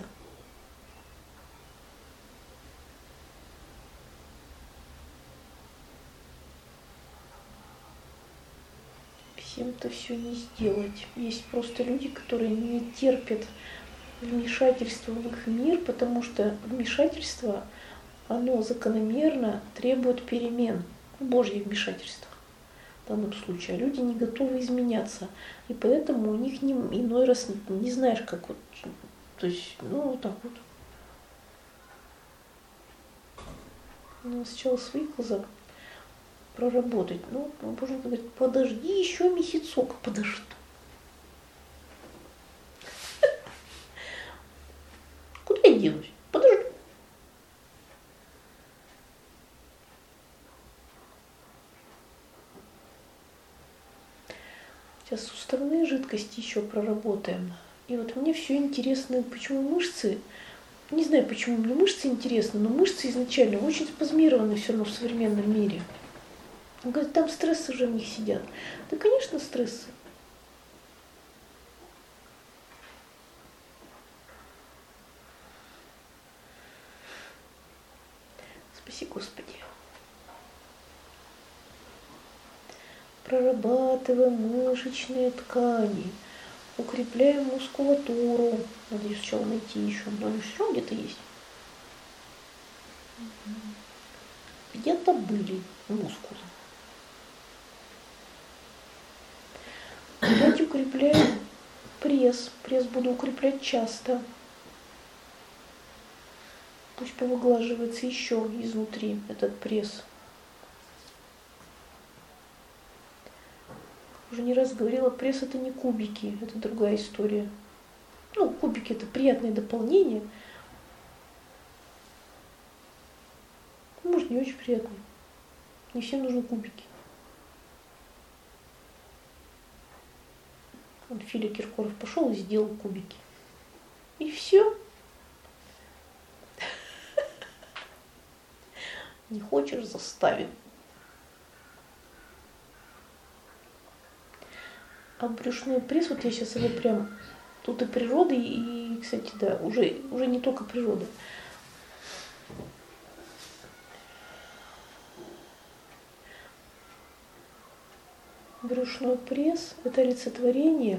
Всем-то все не сделать. Есть просто люди, которые не терпят вмешательства в их мир, потому что вмешательство, оно закономерно требует перемен. Божье вмешательство в данном случае. А люди не готовы изменяться. И поэтому у них иной раз не знаешь, как вот. То есть, ну, вот так вот. Надо сначала свои глаза проработать. Ну, Боже говорит, подожди еще месяцок, подожду. Куда я денусь? Подожду. Сейчас суставные жидкости еще проработаем. И вот мне все интересно, почему мышцы, не знаю, почему мне мышцы интересны, но мышцы изначально очень спазмированы все равно в современном мире. Он говорит, там стрессы уже в них сидят. Да, конечно, стрессы. Спаси Господи. Прорабатываем мышечные ткани, укрепляем мускулатуру. Надеюсь, сначала найти еще, но они все где-то есть. Где-то были мускулы. Опять укрепляем пресс. Пресс буду укреплять часто. Пусть повыглаживается еще изнутри этот пресс. Уже не раз говорила, пресс это не кубики, это другая история. Ну, кубики это приятное дополнение. Может, не очень приятное. Не всем нужны кубики. Вот Филя Киркоров пошел и сделал кубики. И все. Не хочешь, заставим. А брюшной пресс, вот я сейчас его прям, тут и природа, и, кстати, да, уже не только природа. Брюшной пресс – это олицетворение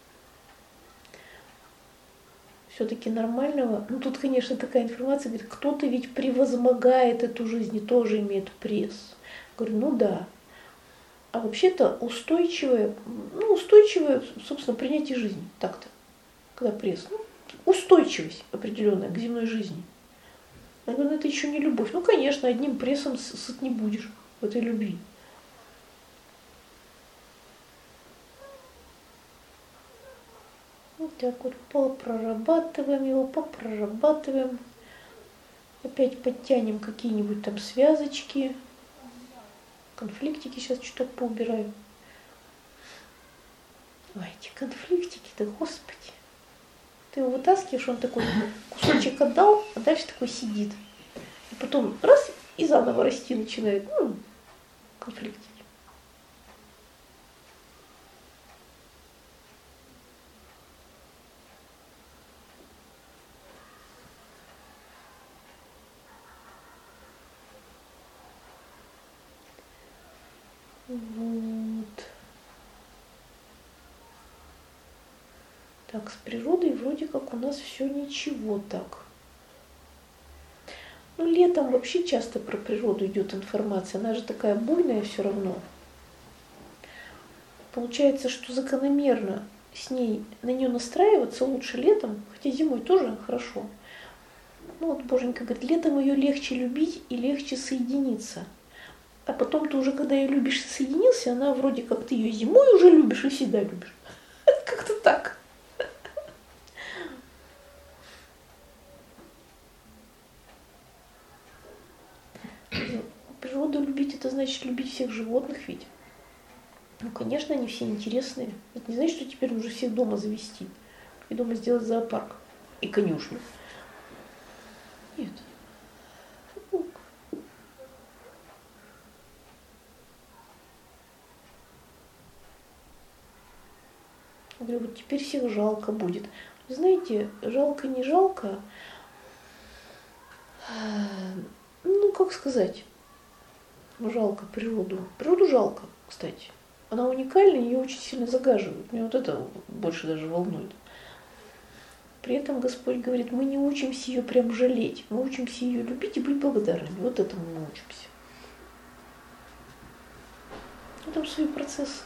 все-таки нормального. Ну, тут, конечно, такая информация, говорит, кто-то ведь превозмогает эту жизнь и тоже имеет пресс. Говорю, ну да. А вообще-то устойчивое, собственно, принятие жизни, так-то, когда пресс. Ну, устойчивость определенная к земной жизни. Я говорю, ну это еще не любовь. Ну, конечно, одним прессом сыт не будешь в этой любви. Вот так вот попрорабатываем его, попрорабатываем. Опять подтянем какие-нибудь там связочки. Конфликтики сейчас чуток поубираю. Ой, эти конфликтики-то, господи. Ты его вытаскиваешь, он такой кусочек отдал, а дальше такой сидит. И потом раз и заново расти начинает. Ну, конфликтики. Вот. Так, с природой вроде как у нас все ничего так. Ну, летом вообще часто про природу идет информация. Она же такая буйная все равно. Получается, что закономерно с ней, на нее настраиваться лучше летом, хотя зимой тоже хорошо. Ну вот Боженька говорит, летом ее легче любить и легче соединиться. А потом ты уже, когда ее любишь и соединился, она вроде как ты ее зимой уже любишь и всегда любишь. Как-то так. Природу любить, это значит любить всех животных ведь. Ну, конечно, они все интересные. Это не значит, что теперь нужно всех дома завести. И дома сделать зоопарк. И конюшню. Нет. Я говорю, вот теперь всех жалко будет. Вы знаете, жалко, не жалко. Ну, как сказать, жалко природу. Природу жалко, кстати. Она уникальна, ее очень сильно загаживают. Меня вот это больше даже волнует. При этом Господь говорит, мы не учимся ее прям жалеть. Мы учимся ее любить и быть благодарными. Вот этому мы учимся. Это свои процессы.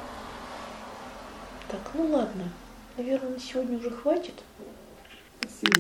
Так, ну ладно. Наверное, на сегодня уже хватит. Спасибо.